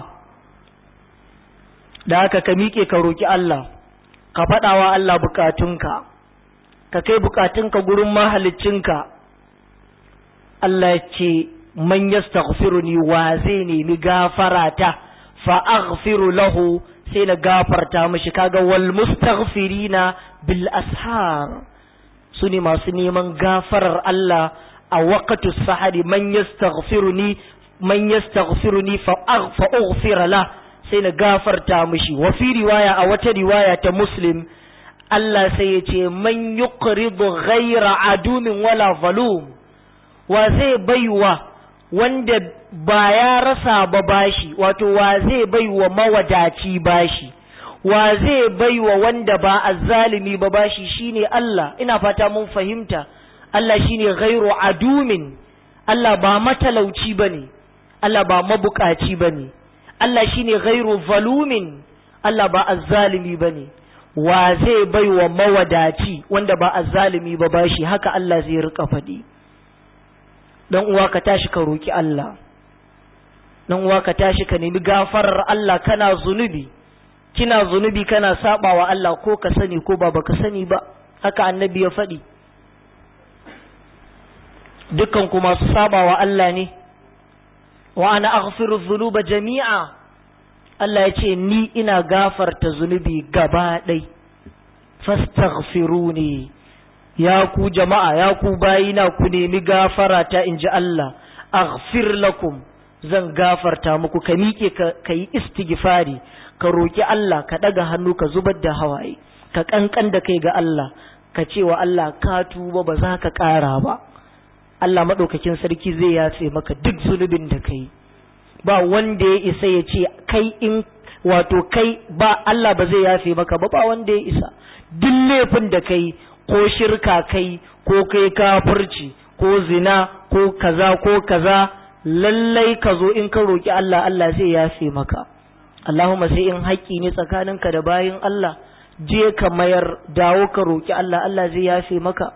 A: Da haka ka miƙe ka roki Allah, ka faɗawa Allah bukatunka, ka kai bukatunka gurin mahaliccinka. Allah ya ce man yastaghfiruni, wa zai nemi gafarata fa aghfiru lahu, sai na gafarta mishi. Kaga wal mustaghfirina bil ashar, su ne masu neman gafarar Allah a waqtu sahari. Man yastaghfiruni fa aghfira la, sai na gafarta mishi. Wa fi riwaya, a wata riwaya ta Muslim, Allah sai ya ce man yuqridu ghayra adumin wala zalum, wa zai baiwa wanda ba ya rasa ba bashi, wato wa zai baiwa mawadaci bashi, wa zai baiwa wanda ba azzalimi ba bashi, shine Allah. Ina fata mun fahimta. Allah shine ghairu adumin, Allah ba matalauci bane, Allah ba mabukaci bane. Allah shine ghairu zalumin, Allah ba azzalimi bane. Wa zai baiwa mawadaci wanda ba azzalimi ba bashi, haka Allah zai rika faɗi. Dan uwa ka tashi ka roki Allah, dan uwa ka tashi ka nemi gafarar Allah. Kana zunubi, kina zunubi, kana sabawa Allah, ko ka sani ko ba baka sani ba, haka annabi ya faɗi. Dukkan ku masu sabawa Allah ne. Wa ana aghfiru dhunuba jami'a, Allah ya ce ni ina gafarta zunubi gaba ɗai. Fastaghfiruni, ya ku jama'a, ya ku bayina, ku nemi gafara ta, inji Allah. Aghfir lakum, zan gafarta muku. Ka miƙe ka yi istighfari, ka roki Allah, ka ɗaga hannu, ka zubar da hawaye, ka ƙanƙan da kai ga Allah, ka ce wa Allah ka tuba, ba za ka ƙara ba. Allah maɗaukakin sarki zai yafe maka duk zunubin da kai. Ba wanda ya isa ya ce kai ba Allah ba zai yafe maka ba, ba wanda ya isa. Duk laifin da kai, ko shirka kai, ko kai kafirci, ko zina, ko kaza, lallai ka zo in ka roki Allah, Allah zai yafe maka. Allahumma sai in haƙƙi ne tsakaninka da bayin Allah, je ka mayar, dawo ka roki Allah, Allah zai yafe maka.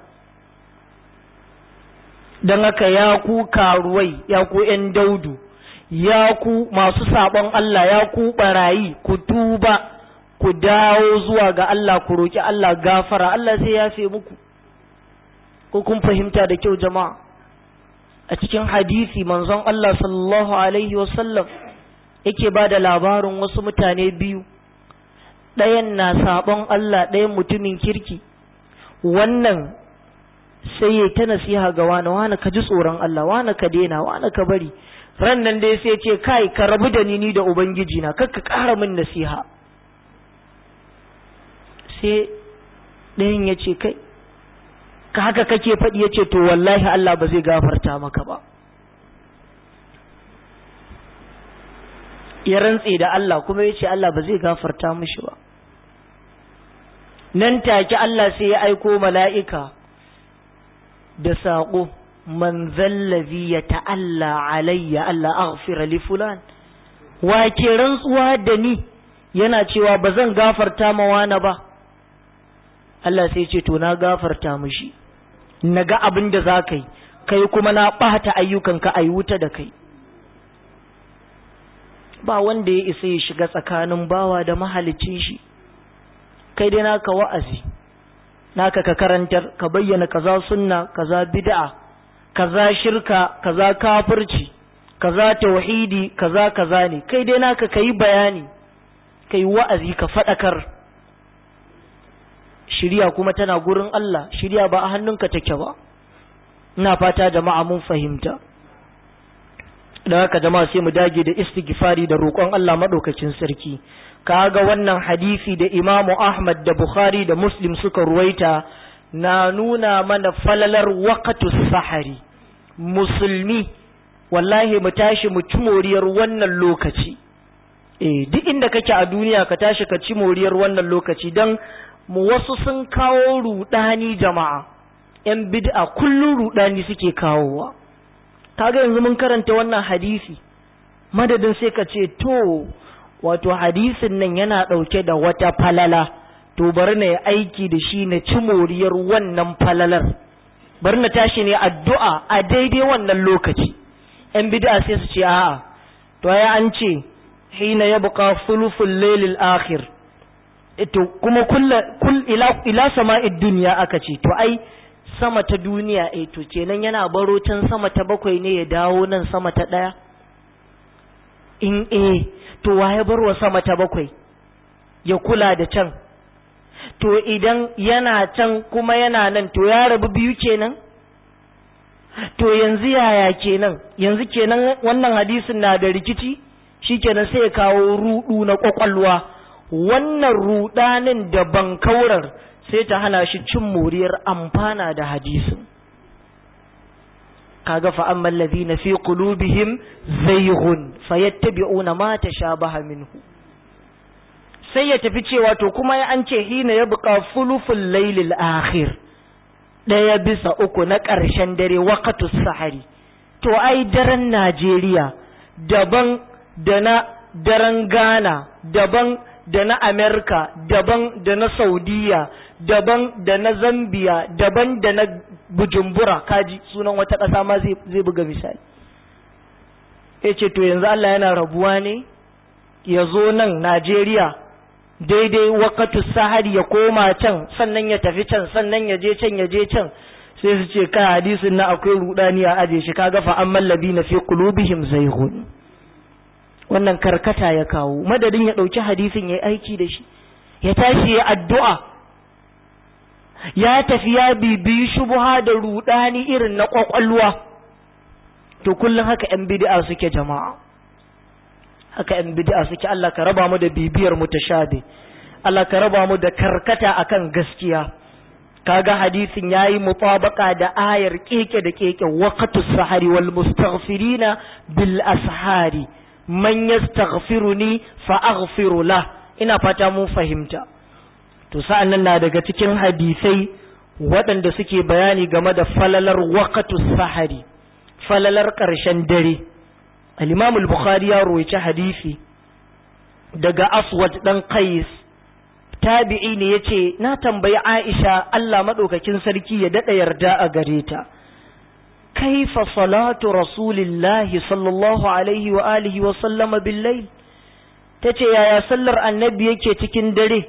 A: Don haka ya ku karuwai, ya ku ‘yan daudu, ya ku masu saɓon Allah, ya ku ɓarayi, ku tuba, ku dawo zuwa ga Allah, ku roki Allah gafara, Allah zai yafe muku. Ko kun fahimta da kyau jama'a? A cikin hadisi manzon Allah sallallahu alaihi wasallam yake ba da labarin wasu mutane biyu, ɗayan na saɓon Allah, ɗayan mutumin kirki. Wannan sai ya ta nasiha ga wani ka ji tsoron Allah, wani ka daina, wani ka bari. Ran nan dai sai ce kai ka rabu da ni da ubangiji na, kar ka ƙara min nasiha. Sai ɗayan ya ce kai ka haka kake faɗi, ya ce to wallahi Allah ba zai gafarta maka ba. Ya rantse da Allah kuma ya ce Allah ba zai gafarta mishi ba. Nan take Allah sai ya aiko mala'ika da saƙo, man zallazi ya ta'alla alayya Allah aghfira li fulan. Wa ke rantsuwa da ni yana cewa ba zan gafarta ma wani ba? Allah sai ce to na gafarta mishi, na ga abin da za ka yi, kai kuma na ɓata ayyukanka a yi wuta da kai. Ba wanda ya isa ya shiga tsakanin bawa da mahalicin shi. Kai dai naka wa'azi, naka ka karantar, ka bayyana kaza sunna, kaza bid'a, kaza shirka, kaza kafirci, kaza tauhidi kaza kaza ne, kai dai naka kai bayani, kai wa'azi, ka fadakar. Shiriya kuma tana gurin Allah, shiriya ba a hannunka take ba. Ina fata jama'a mun fahimta. Da haka jama'a sai mu dage da istighfari da roƙon Allah madaukakin sarki. Kaga wannan hadisi da Imam Ahmad da Bukhari da Muslim suka ruwaita na nuna mana falalar waqtus sahari. Musulmi wallahi mu tashi mu ci moriyar wannan lokaci. Duk inda kake a duniya ka tashi ka ci moriyar wannan lokaci, dan mu wasu sun kawo rudani jama'a. Yan bid'a kullun rudani suke kawowa. Kaga yanzu mun karanta wannan hadisi, madadin sai ka ce to wato hadisin nan yana ɗauke da wata falala, to bari na yi aiki da shi na ci moriyar wannan falalar, bari na tashi ne addu'a a daidai wannan lokaci. ‘Yan bid'a sai su ce a'a, to ya an ce hina ya buƙa fulufin lailil akhir, to kuma ila sama'id duniya aka ce, to ai sama ta duniya, to kenan yana baro can sama ta 7 ne ya dawo nan sama ta 1. In to waye barwa sama ta 7 ya kula da can? To idan yana can kuma yana nan, to ya rabu biyu kenan? To yanzu yaya kenan? Yanzu kenan wannan hadisin na da rikici? Shikenan sai ya kawo rudu na kwakwalwa. Wannan rudanin da bankaurar sai ta hana shi cin moriyar amfana da hadisin. Kaga fa amman ladhina fi qulubihim zayghun fayattabi'una ma tashabaha minhu. Sai ya tafi cewa to kuma ya an ce hina yabqa fuluful laylil akhir, 1/3 na ƙarshen dare, waqtus sahari. To ai daren Najeriya daban da na daren Ghana, daban da na Amerika, daban da na Saudiya, daban da na Zambia, daban da na Bujumbura, kaji sunan wata ƙasa ma zai buga misali. Ya ce to yanzu Allah yana rabuwa ne, ya zo nan Najeriya daidai waqtus sahari ya koma can, sannan ya tafi can, sannan ya je can, ya je can. Sai su ce kai hadisin na akwai rudani a aje shi, kaga fa amman ladina fi qulubihim zayghun. Wannan karkata ya kawo, madadin ya ɗauki hadisin ya aiki da shi, ya tashi ya addu'a, ya tafi ya bibiyi shubuha da rudani irin na ƙwaƙwalwa. To kullum haka ‘yan bid'a suke jama'a, haka ‘yan bid'a suke. Allah ka raba mu da bibiyar mutashabi, Allah ka raba mu da karkata akan gaskiya. Kaga hadisin yayi mutabaka da ayar keke da keke, waqtus sahari wal mustaghfirina bil ashari man yastaghfiruni fa aghfiru lah. Ina fata mun fahimta. To sa'an nan na daga cikin hadisai waɗanda suke bayani game da falalar waqtus sahari, falalar ƙarshen dare. Al-Imam al-Bukhari ya rawaita hadisi daga Aswad dan Qais, tabi'i ne, yace na tambayi Aisha Allah madaukakin sarki ya dada yarda a gare ta, kaifa salatu rasulillahi sallallahu alaihi wa alihi wa sallama bil layl, tace yaya sallar annabi yake cikin dare?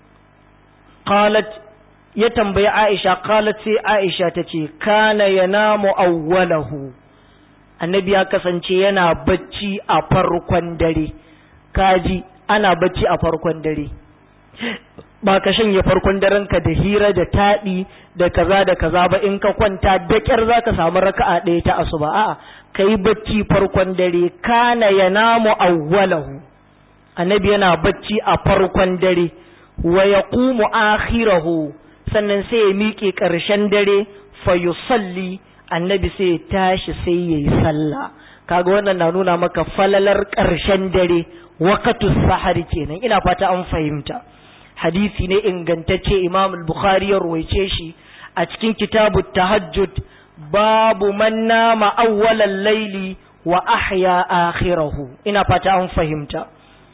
A: Qalat, ya tambayi Aisha, qalat sai Aisha tace kana yanamu awwalahu, annabi ya kasance yana bacci a farkon dare. Kaji, ana bacci a farkon dare, ba ka shanye farkon darenka da hira da taɗi da kaza ba. In ka kwanta da ƙyar za ka samu raka'a ɗaya ta asuba. A'a, ka yi bacci farkon dare. Kana yanamu awwalahu, annabi yana bacci a farkon dare. Wa yaqumu akhirahu, sannan sai ya miƙe ƙarshen dare. Fa yusalli, annabi sai ya tashi sai yayi sallah. Kaga wannan na nuna maka falalar ƙarshen dare, waqtus sahari kenan. Ina fata an fahimta. Hadisi ne ingantacce, Imam al-Bukhari ya ruwaice shi a cikin kitabut tahajjud, babu man nama awwalal layli wa ahya akhirahu. Ina fata an fahimta.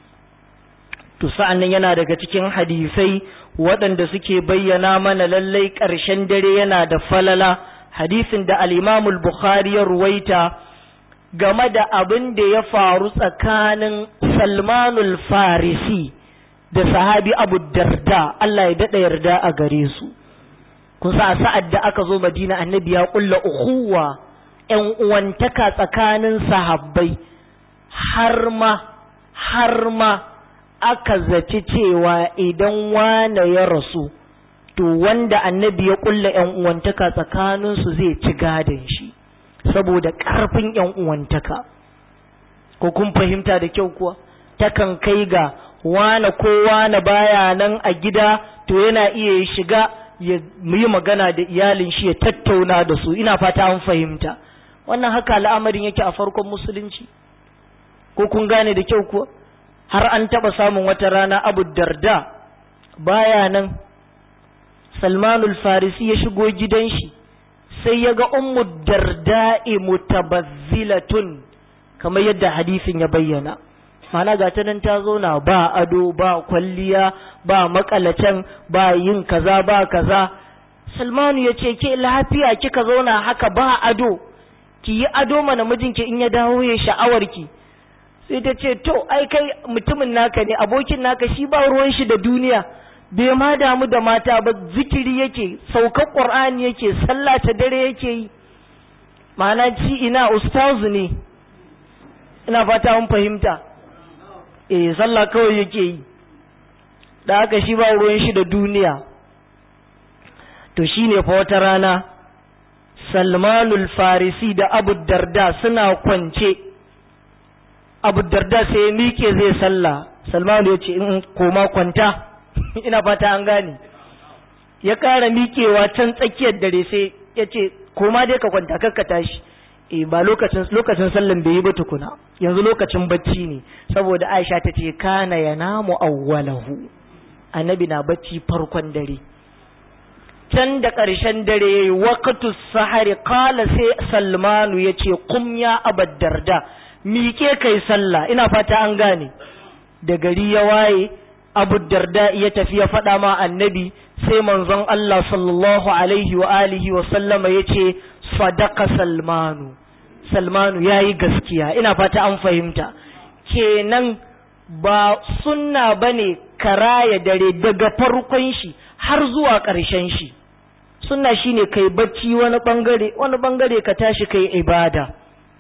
A: To sa'annan yana daga cikin hadisai waɗanda suke bayyana mana lallai ƙarshen dare yana da falala. Hadisin da al-Imam al-Bukhari ya ruwaita game da abin da ya faru tsakanin Salmanul Farisi da sahabi Abu Darda, Allah ya daɗa yarda a gare su. Kun sa sa'ad da aka zo Madina, annabi ya ƙulla ukhuwa ‘yan uwantaka tsakanin sahabbai har ma aka zaci cewa idan wane ya rasu to wanda annabi ya kulla ‘yan uwantaka tsakaninsu zai ci gadon shi saboda ƙarfin ‘yan uwantaka. Ko kun fahimta da kyau kuwa? Takan kai ga wane ko wane baya nan a gida to yana iya shiga ya yi magana da iyalin shi ya tattauna da su. Ina fata an fahimta. Wannan haka al'amarin yake a farkon musulunci. Ko kun gane da kyau kuwa? Har an taɓa samun wata rana Abu Darda baya nan, Salmanul Farisi ya shigo gidan shi sai ya ga Ummu Darda'i mutabazzilatun kamar yadda hadisin ya bayyana. Mana ga ta nan ta zauna ba ado ba kwalliya ba makalacen ba yin kaza ba kaza. Salmanu ya ce ke lafiya kika zauna haka ba ado, ki yi ado mana mijinki in ya dawo ya sha'awarki. Sai ta ce to ai kai mutumin naka ne, abokin naka shi ba ruwan shi da duniya, bai ma damu da mata ba, zikiri yake, saukar Qur'ani yake, sallah ta dare yake yi. Ma'ana ci ina ustazu ne. Ina fata mun fahimta. Sallah kawai yake yi. Da haka shi ba ruwan shi da duniya. To shine fa wata rana Salmanul Farisi da Abu Darda suna kwance. Abu Darda sai ya miƙe zai sallah. Salmanu ya ce in koma kwanta. Ina fata an gane. Ya ƙara miƙewa can tsakiyar dare sai ya ce koma dai ka kwanta kakka tashi. Ba lokacin sallan bai yi ba tukuna, yanzu lokacin bacci ne, saboda Aisha ta ce kana yanamu awwalahu, annabi na bacci farkon dare. Can da ƙarshen dare waqtu sahari qala sai Salmanu yace kum ya Abad Darda, miƙe kai sallah. Ina fata an gane. Da gari ya waye Abu Darda ya tafi ya faɗa ma annabi, sai manzon Allah sallallahu alaihi wa alihi wa sallama yace sadaka Salmanu ya yi gaskiya. Ina fata an fahimta. Kenan ba sunna bane karaya dare daga farkon shi har zuwa ƙarshen shi. Sunna shine kai bacci wani bangare ka tashi kai ibada.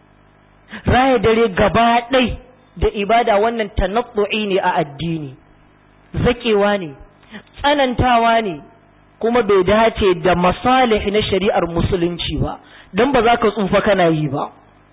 A: Raya dare gaba ɗai da ibada wannan tanattu'i ne a addini, zakewa ne, tsanantawa ne, kuma bai dace da masalih na shari'ar musulunci ba, don ba za ka tsufa kana yi ba.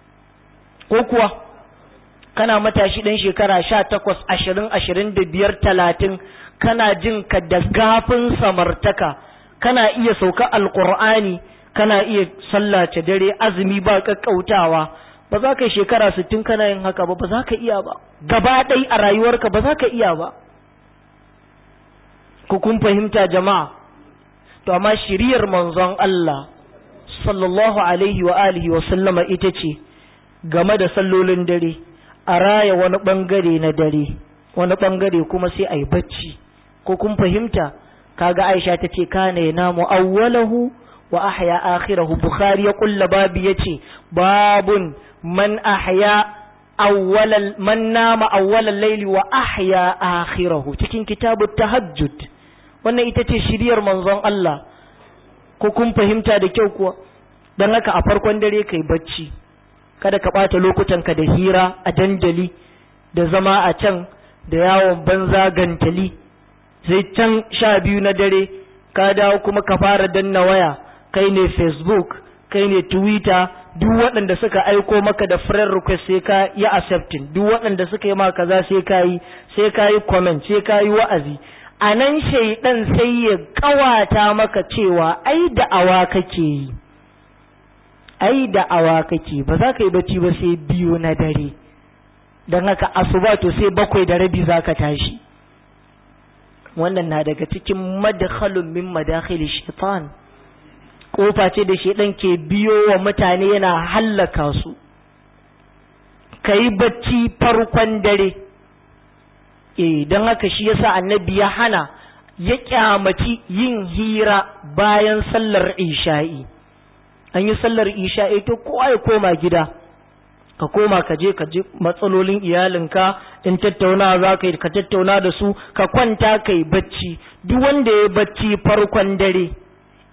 A: Ko kuwa kana matashi ɗan shekara 18, 20, 25, 30, kana jin ka da gafin samartaka, kana iya sauka alƙur'ani, kana iya sallace dare, azumi ba ƙaƙƙautawa. Ba za ka yi shekara 60 kana yin haka ba za ka iya ba. Gaba ɗai a rayuwarka ba za ka iya ba. Ku kun fahimta jama'a? To amma shiriyar manzon Allah sallallahu alaihi wa alihi wa sallama ita ce game da sallolin dare, a raya wani bangare na dare, wani bangare kuma sai a yi bacci. Ko kun fahimta? Kaga Aisha ta ce kana yanamu awwalahu wa ahya akhirahu. Bukhari ya kulla babu yace babun man nama awwalal layli wa ahya akhirahu, cikin kitabut tahajjud. Wannan ita ce shiriyar manzon Allah. Ko kun fahimta da kyau kuwa? Dan haka a farkon dare kai bacci, kada ka ɓata lokutanka da hira a dandali, da zama a can, da yawon banza gantali. Sai can 12 na dare ka dawo kuma ka fara danna waya, kai ne Facebook, kai ne Twitter, duk waɗanda suka aiko maka da friend request sai ka yi accepting, duk waɗanda suka yi maka kaza sai ka yi comment, sai ka yi wa'azi. A nan shaidan sai ya kawata maka cewa ai da'awa kake yi, ba za ka yi bacci ba sai 2 na dare, don haka asuba to sai 7:15 za ka tashi. Wannan na daga cikin madakhalun min madakhili shaitan, kofa ce da shaidan ke biyo wa mutane yana hallaka su. Ka yi bacci farkon dare. Don haka shi yasa annabi ya hana, ya kyamaci yin hira bayan sallar isha'i. An yi sallar isha'i to kowa ya koma gida, ka koma ka je matsalolin iyalinka, in tattauna za ka yi ka tattauna da su, ka kwanta ka yi bacci. Duk wanda ya bacci farkon dare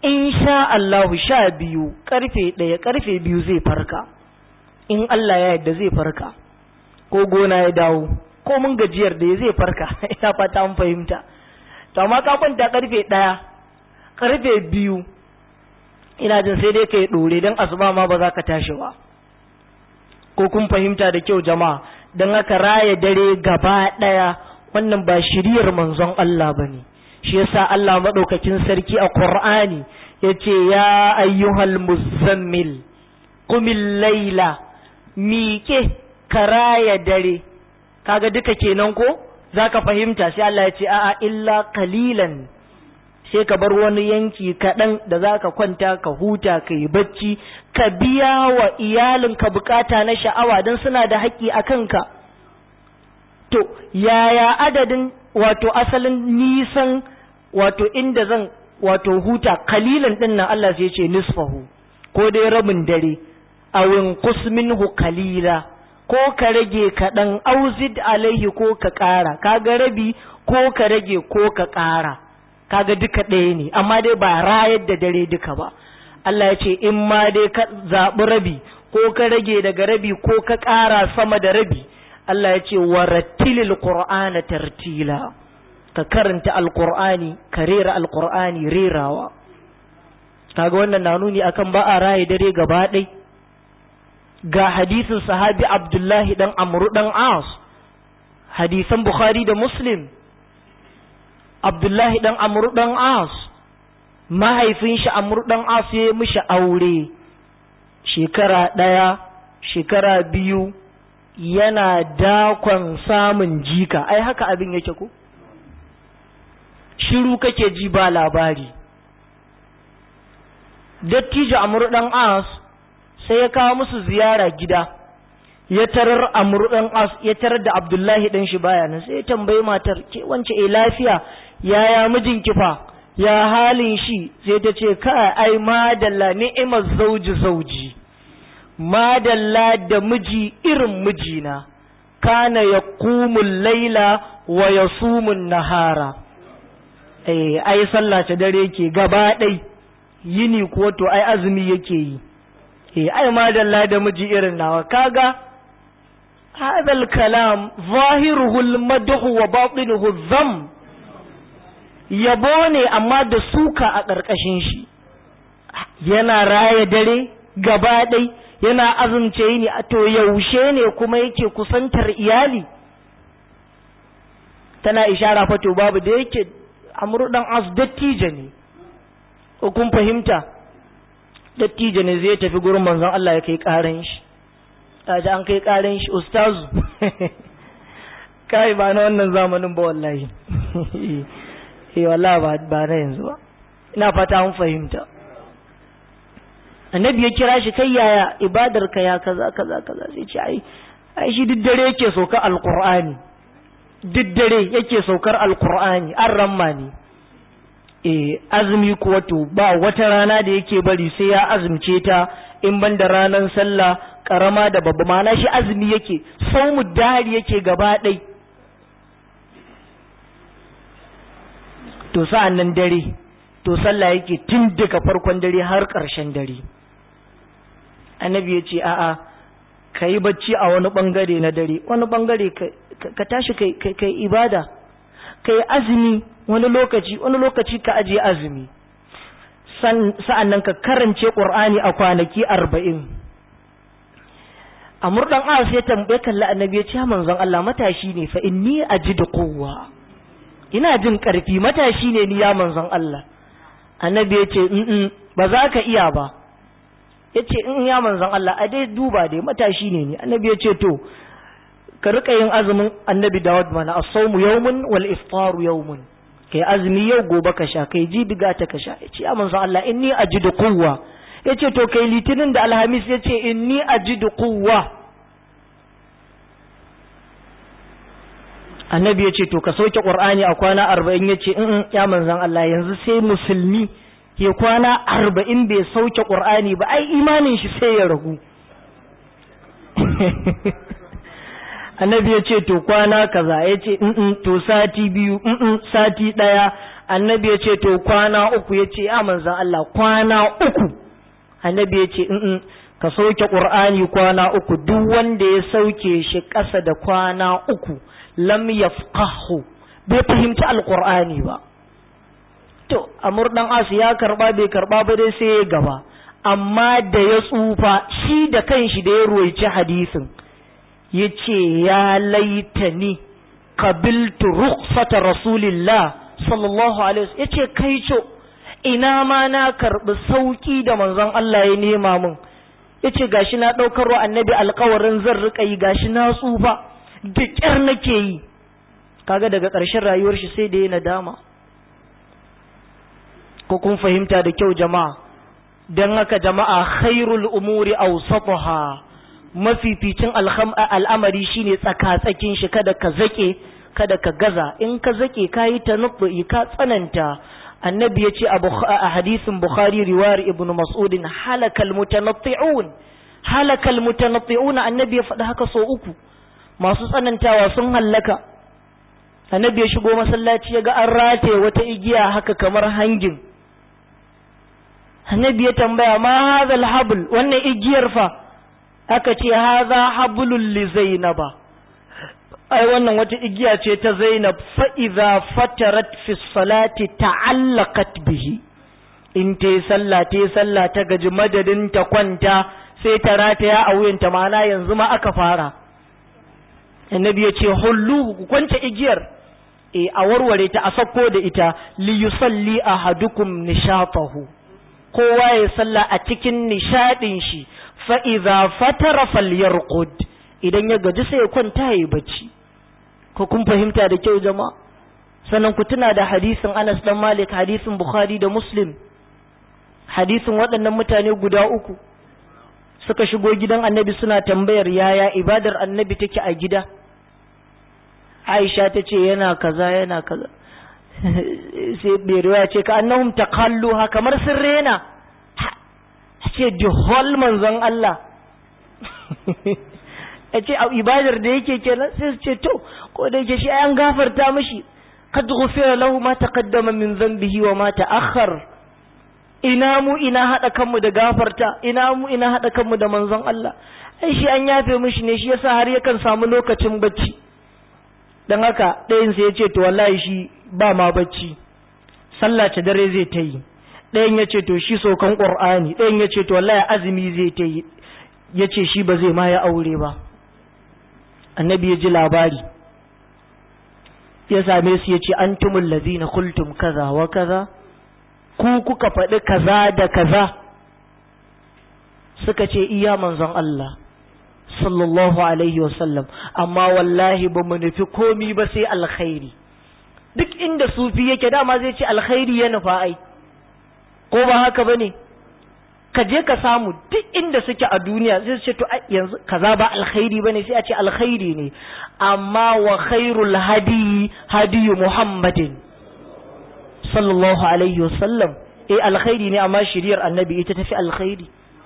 A: insha Allahu 12 karfe 1 karfe 2 zai farka, in Allah ya yarda zai farka, ko gona ya dawo ko mun gajiyar da zai farka. Ina fata mun fahimta. To amma ka kwanta karfe 1 karfe 2 ina jin sai dai kai dore dan asuba ma ba za ka tashi ba. Ko kun fahimta da kyau jama'a? Dan haka raya dare gaba daya wannan ba shiriyar manzon Allah bane. Shi yasa Allah madaukakin sarki a Qur'ani yace ya ayyuhal muzammil qumil layla, miƙe karaya dare. Kaga duka kenan ko zaka fahimta? Sai Allah ya ce a'a illa qalilan, sai ka bar wani yanki kaɗan da zaka kwanta ka huta ka yi bacci, ka biya wa iyalinka bukata na sha'awa don suna da haƙƙi a kanka. To yaya adadin wato asalin nisan wato inda zan wato huta kalilan din nan? Allah sai ya ce nisfahu, ko dai rabin dare, awin qusminhu qalila, ko ka rage kaɗan, auzid alaihi ko ka ƙara. Kaga rabi ko ka rage ko ka ƙara, kaga duka ɗaya ne, amma dai ba rayar da dare duka ba. Allah ya ce in ma dai ka zaɓi rabi ko ka rage daga rabi ko ka ƙara sama da rabi, Allah ya ce warattilil qur'ana tartila, ka karanta alqur'ani, ka rera alqur'ani rerawa. Kaga wannan na nuni akan ba a raye dare gaba ɗaya. Ga hadisin sahabi Abdullahi dan Amru dan As, hadisan Bukhari da Muslim. Abdullahi dan Amru dan As, mahaifin shi Amru dan As ya mishi aure, shekara 1 shekara 2 yana dakon samun jika. Ai haka abin yake ko? Shiru kake ji ba labari. Dattijo Amru dan As sai ya kawo musu ziyara gida, ya tarar Amru dan As, ya tarar da Abdullahi dan shi baya nan. Sai ya tambayi matar, ke wance lafiya, yaya mijinki fa, ya halin shi? Sai ta ce ka ai madalla, ni'imar zauji, madalla da miji irin mijina, kana yaqumul laila wa yasumun nahara. Ai sallace dare yake gaba ɗai, yini kuwa to ai azumi yake yi. Ai madalla da miji irin nawa. Kaga hadal kalam zahiruhu al-madhu wa batinuhu adh-dhamm, yabo ne amma da suka a ƙarƙashin shi. Yana raya dare gaba ɗai, yana azumce yini, to yaushe ne kuma yake kusantar iyali? Tana ishara fa to babu da yake Amru dan As dattijo ne, ko kun fahimta? Dattijo ne zai tafi gurin manzon Allah ya kai karan shi. Kaji an kai karan shi, ustazu. Kai ba na wannan zamanin ba wallahi. Wallahi ba na yanzu ba. Ina fata mun fahimta. Annabi ya kira shi, kai yaya ibadar ka ya kaza sai ce ai shi duk dare yake saukar alqur'ani, duk dare yake saukar alqur'ani, an ramma ne. Azumi kuwa to ba wata rana da yake bari sai ya azumce ta, in ban da ranar sallah karama da babba. Ma'ana shi azumi yake, saumu dari yake gaba ɗai. To sa'an nan dare, to sallah yake tun daga farkon dare har ƙarshen dare. Annabi ya ce a'a, ka yi bacci a wani ɓangare na dare, wani ɓangare ka tashi kai ibada, ka yi azumi wani lokaci ka ajiye azumi. Sa'an nan ka karance ƙur'ani a kwanaki 40. Amr dan As ya tambaye kalli Annabi ya ce ya manzon Allah, matashi ne fa inni ajidu quwwa, ina jin ƙarfi, matashi ne ni ya manzon Allah. Annabi ya ce ba za ka iya ba. Ya ce in ya manzon Allah, a dai duba dai matashi ne ni. Annabi ya ce to ka rika yin azumin Annabi Dawud mana, as-sawmu yawmun wal iftaru yawmun, kai azumi yau gobe ka sha, kai jibi gata ka sha. Ya ce ya manzon Allah inni ajidu quwwa. Ya ce to kai litinin da alhamis. Ya ce inni ajidu quwwa. Annabi ya ce to ka sauke Qur'ani a kwana 40. Ya ce ya manzon Allah, yanzu sai musulmi ya kwana 40 bai sauke Qur'ani ba, ai imanin shi sai ya ragu. annabi ya ce to kwana kaza, ya ce to sati biyu, sati ɗaya, annabi ya ce to kwana uku, ya ce a manzan Allah kwana uku, annabi ya ce ka sauke ƙur'ani kwana uku, duk wanda ya sauke shi ƙasa da kwana uku lam yafqahu, bai fahimci alƙur'ani ba. To Amr dan As ya karba bai karba ba dai sai ya gaba, amma da ya tsufa shi da kanshi da ya ruwaici hadisin yace ya laitani qabiltu rukhsata rasulillah sallallahu alaihi wasallam, yace kai co ina ma na karbi sauki da manzon Allah ya nema min, yace gashi na daukar wa annabi alƙawarin zan rika yi, gashi na tsufa da kyar nake yi. Kaga daga ƙarshen rayuwar shi sai da ya nadama. Ko kun fahimta da kyau jama'a? Dan haka jama'a khairul umuri awsatuha, mafificin al'amari shine tsaka-tsakin shi, kada ka zake kada ka gaza. In ka zake kayi tanubbi ka tsananta. Annabi yace a hadisin Bukhari riwayar Ibn Mas'ud, halakal mutanatti'un, annabi ya faɗi haka so uku. Masu tsanantawa sun hallaka. Annabi ya shigo masallaci ya ga an rataye wata igiya haka kamar hangin. Annabi ya tambaya ma hadhal habl, wannan igiyar fa? Aka ce hadha hablul li Zainaba, ai wannan wata igiya ce ta Zainab, fa idza fatarat fi salati ta'allaqat bihi, in ta sallah ta gaji madadin ta kwanta sai ta rataya a wuyanta, ma'ana yanzu ma aka fara. Annabi ya ce hullu, ku kwance igiyar, a warware ta, a sako da ita, li yusalli ahadukum nishatahu, kowa ya salla a cikin nishadin shi, fa idza fatara falyarqud, idan ya gaji sai ya kwanta yayi bacci. Ko kun fahimta da kyau jama'a? Sannan ku tuna da hadisin Anas dan Malik, hadisin Bukhari da Muslim, hadisin waɗannan mutane guda uku suka shigo gidan Annabi suna tambayar yaya ibadar Annabi take a gida. Aisha ta ce yana kaza sai bero ya ce ka annahum taqalluha, kamar sun rena, ce dihol manzon Allah. Ya ce a ibadar da yake kenan, sai su ce to ko da yake shi an gafarta mishi, kad ghufira lahu ma taqaddama min dhanbihi wa ma ta'akhkhar. Ina mu ina hada kanmu da gafarta, ina mu ina hada kanmu da manzon Allah. Ai shi an yafe mishi ne, shi yasa har yakan samu lokacin bacci. Dan haka ɗayan sai ya ce to wallahi shi ba ma bacci, sallah ta dare zai ta yi. Ɗayan ya ce to shi sokan Qur'ani, ɗayan ya ce to wallahi azumi zai ta yi, ya ce shi ba zai ma ya aure ba. Annabi ya ji labari, ya same su ya ce antumul ladina qultum kaza wa kaza, ku kuka faɗi kaza da kaza. Suka ce iya manzon Allah sallallahu alaihi wasallam, amma wallahi ba mu nufi komi ba sai alkhairi. Duk inda sufi yake dama zai ce alkhairi ya nufa ai, ko ba haka bane? Ka je ka samu duk inda suke a duniya zai ce to yanzu kaza ba alkhairi bane, sai a ce alkhairi ne, amma wa khairul hadi Muhammadin sallallahu alaihi wasallam, alkhairi ne, amma shiriyar Annabi ita tafi alkhairi.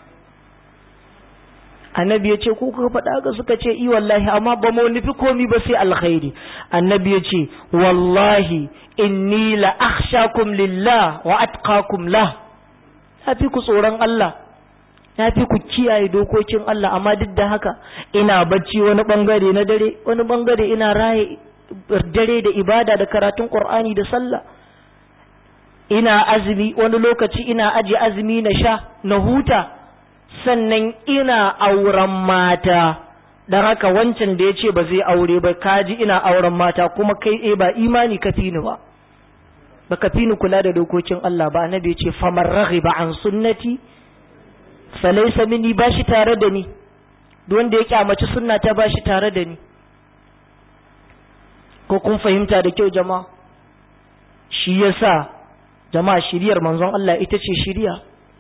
A: Annabi ya ce ku kuka faɗa haka? Suka ce i wallahi, amma ba mu nufi komi ba sai alkhairi. Annabi ya ce wallahi inni la akhshakum lillah wa atqakum lah, ya fi ku tsoron Allah, ya fi ku kiyaye dokokin Allah, amma duk da haka ina bacci wani bangare na dare, wani bangare ina raye dare da ibada da karatun Qur'ani da sallah, ina azumi wani lokaci ina aje azumi na sha na huta, sannan ina auren mata. Dan haka wancan da ya ce ba zai aure ba, kaji ina auren mata, kuma kai ba imani ka fi ni ba, ba ka fi ni kula da dokokin Allah ba. Annabi ya ce faman raghiba an sunnati falaysa minni, ba shi tare da ni, duk wanda ya kyamaci sunna ta ba shi tare da ni. Ko kun fahimta da kyau jama'a? Shi yasa jama'a shiriyar manzon Allah ita ce shiriya.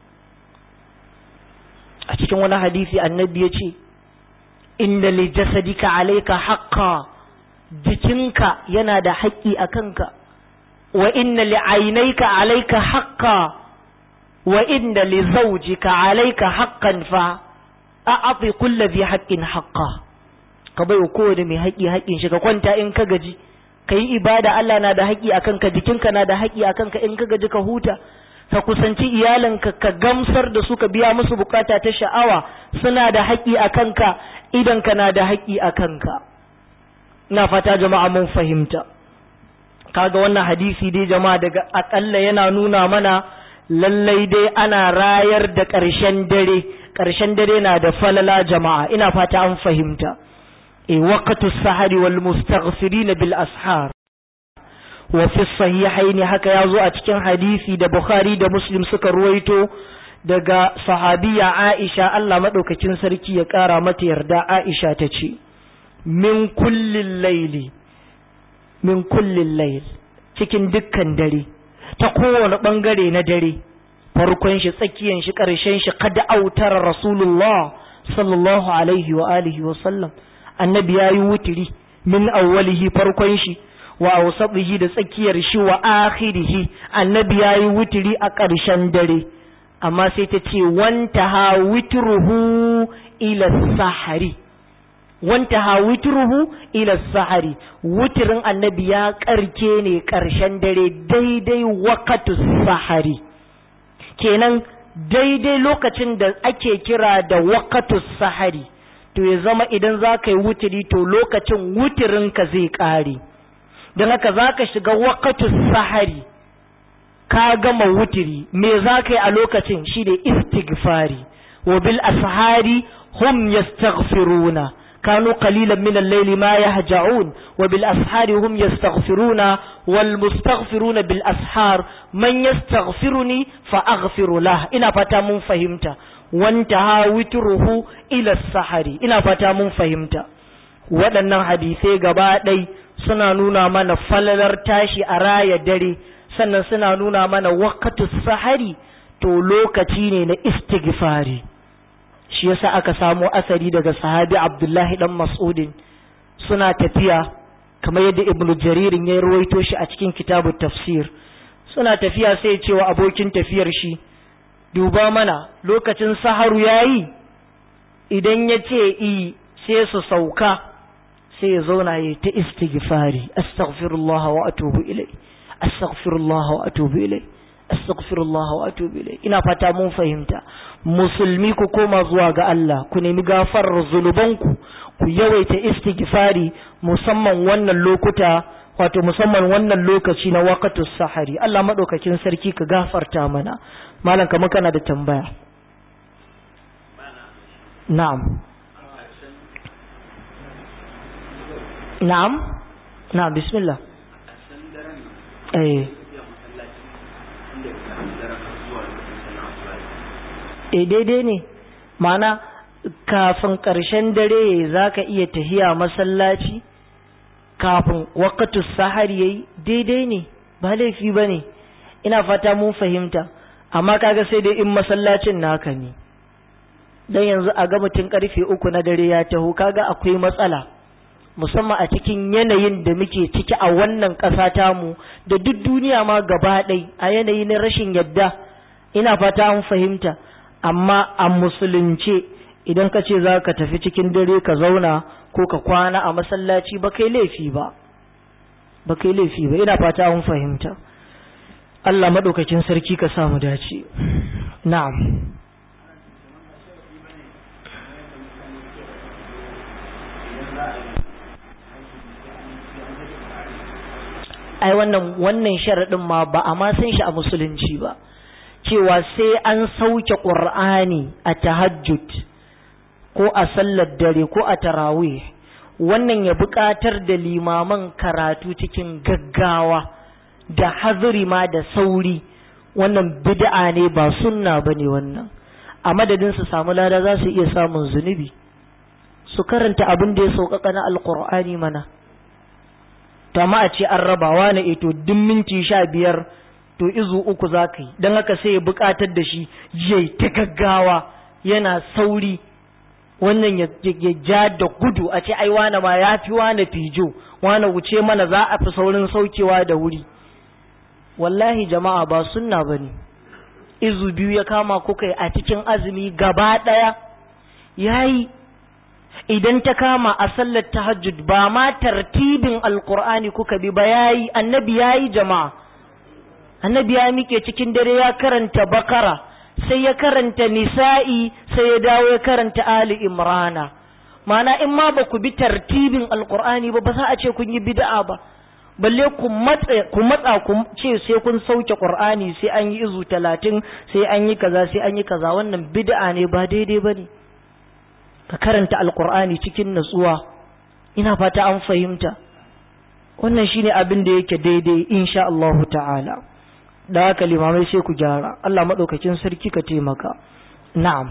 A: A cikin wani hadisi Annabi ya ce inda li jasadika alayka haqqan, jikinka yana da haƙƙi a kanka, wa inna li aynayka alayka haqqan, wa inna li zawjika alayka haqqan, fa a'ti kulli dhi haqqin haqqan. ka bai wa kowane mai haƙi haƙin shi, ka kwanta in ka gaji, ka yi ibada, Allah na da haƙi a kanka, jikinka na da haƙi a kanka, in ka gaji ka huta, ka kusanci iyalinka, ka gamsar da su, ka biya musu bukata ta sha'awa, suna da haƙi a kanka, idanka na da haƙi a kanka. Ina fata jama'a mun fahimta. Kaga wannan hadisi dai jama'a daga akalla yana nuna mana lallai dai ana rayar da ƙarshen dare na da falala jama'a, ina fata an fahimta. Waqtu sahari wal mustaghfirin bil ashar, wa fi sahihaini, haka yazo a cikin hadisi da Bukhari da Muslim suka ruwaito daga sahabiya Aisha, Allah madaukakin sarki ya kara mata yarda. Aisha ta ce, min kullil layl, cikin dukkan dare, ta kowane bangare na dare, farkon shi, tsakiyan shi, ƙarshen shi, kada autara Rasulullah sallallahu alaihi wa alihi wa sallam, annabi yayi wutiri, min awwalihi, farkon shi, wa awsatihi, da tsakiyar shi, wa akhirihi, annabi yayi wutiri a ƙarshen dare. Amma sai ta ce wantaha witruhu ila sahari, wantaha witruhu ila sahari, wutirin annabi ya karke ne ƙarshen dare, daidai waqtu sahari, kenan daidai lokacin da ake kira da waqtu sahari, to ya zama idan za ka yi wutiri to lokacin wutirinka zai ƙare. Don haka za ka shiga waqtu sahari, ka gama wutiri, me za ka yi a lokacin? Shi da istighfari. Wa bil ashari hum yastaghfiruna, kanu qalilan min al-layli ma yahja'un, wa bil ashari hum yastaghfiruna, wal mustaghfiruna bil ashar, man yastaghfiruni fa aghfiru lah. Ina fata mun fahimta. Wantaha witruhu ila sahari, ina fata mun fahimta. Waɗannan hadisai gaba ɗai suna nuna mana falalar tashi a raya dare, sannan suna nuna mana waqtu sahari to lokaci ne na istighfari. Shi yasa aka samo asari daga sahabi Abdullahi dan Mas'udin, suna tafiya kamar yadda Ibn Jaririn ya rawaito shi a cikin kitabut tafsir. Suna tafiya sai ya ce wa abokin tafiyar shi, duba mana lokacin saharu yayi. Idan ya ce sai su sauka, sai ya zauna ya ta istighfari, astaghfirullah wa atubu ilai, astaghfirullah wa atubu ilai, astaghfirullah wa atubu ilai. Ina fata mun fahimta. Musulmi ku koma zuwa ga Allah, ku nemi gafarar zunubanku, ku yawaita istighfari, musamman wannan lokuta, wato musamman wannan lokaci na waqtus sahari. Allah madaukakin sarki ka gafarta mana. Malam kamar kana da tambaya? Na'am. Na'am. Na'am, bismillah. Daidai ne, mana kafin ƙarshen dare za ka iya tahiya masallaci, kafin waqtus sahari yayi, daidai ne, ba laifi ba ne. Ina fata mun fahimta. Amma kaga sai dai in masallacin naka ne, dan yanzu a ga mutum karfe 3 na dare ya taho, kaga akwai matsala, musamman a cikin yanayin da muke ciki a wannan ƙasa tamu da duk duniya ma gaba ɗai, a yanayi na rashin yadda. Ina fata an fahimta. Amma a musulunce idan ka ce za ka tafi cikin dare ka zauna ko ka kwana a masallaci, ba kai laifi ba, ba kai laifi ba. Ina fata an fahimta. Allah maɗaukakin sarki ka samu dace. Na'am. Ai wannan sharaɗin ma ba a ma san shi a musulunci ba, cewa sai an sauke ƙur'ani a tahajjud ko a sallar dare ko a tarawih. Wannan ya buƙatar da limaman karatu cikin gaggawa da hazuri ma da sauri. Wannan bid'a ne, ba sunna bane wannan. A madadin su samu lada za su iya samun zunubi. Su karanta abin da ya sauƙaƙa na alƙur'ani mana. To amma a ce an rabawa na ito duk minti 15 to izu 3 za ka yi, don haka sai ya buƙatar da shi yai ta gaggawa yana sauri, wannan ya ja da gudu, a ce ai wane ma ya fi wane fijo, wane wuce mana za a fi saurin saukewa da wuri. Wallahi jama'a ba sunna ba ne. Izu 2 ya kama kuka a cikin azumi gaba ɗaya, yayi idan ta kama a sallar tahajjud ba ma tartibin alqur'ani kuka bi ba yayi, annabi yayi jama'a. Annabi ya mike cikin dare ya karanta bakara, sai ya karanta nisa'i, sai ya dawo ya karanta ali imrana. Ma'ana in ma ba ku bi tartibin alqur'ani ba za a ce kun yi bid'a ba, balle ku matsa ku ce sai kun sauke qur'ani, sai an yi izu 30, sai an yi kaza, sai an yi kaza. Wannan bid'a ne, ba daidai bane. Ka karanta alqur'ani cikin natsuwa. Ina fata an fahimta. Wannan shine abin da yake daidai insha Allah ta'ala. Da haka limamai sai ku gyara. Allah madaukakin sarki ka taimaka. Na'am.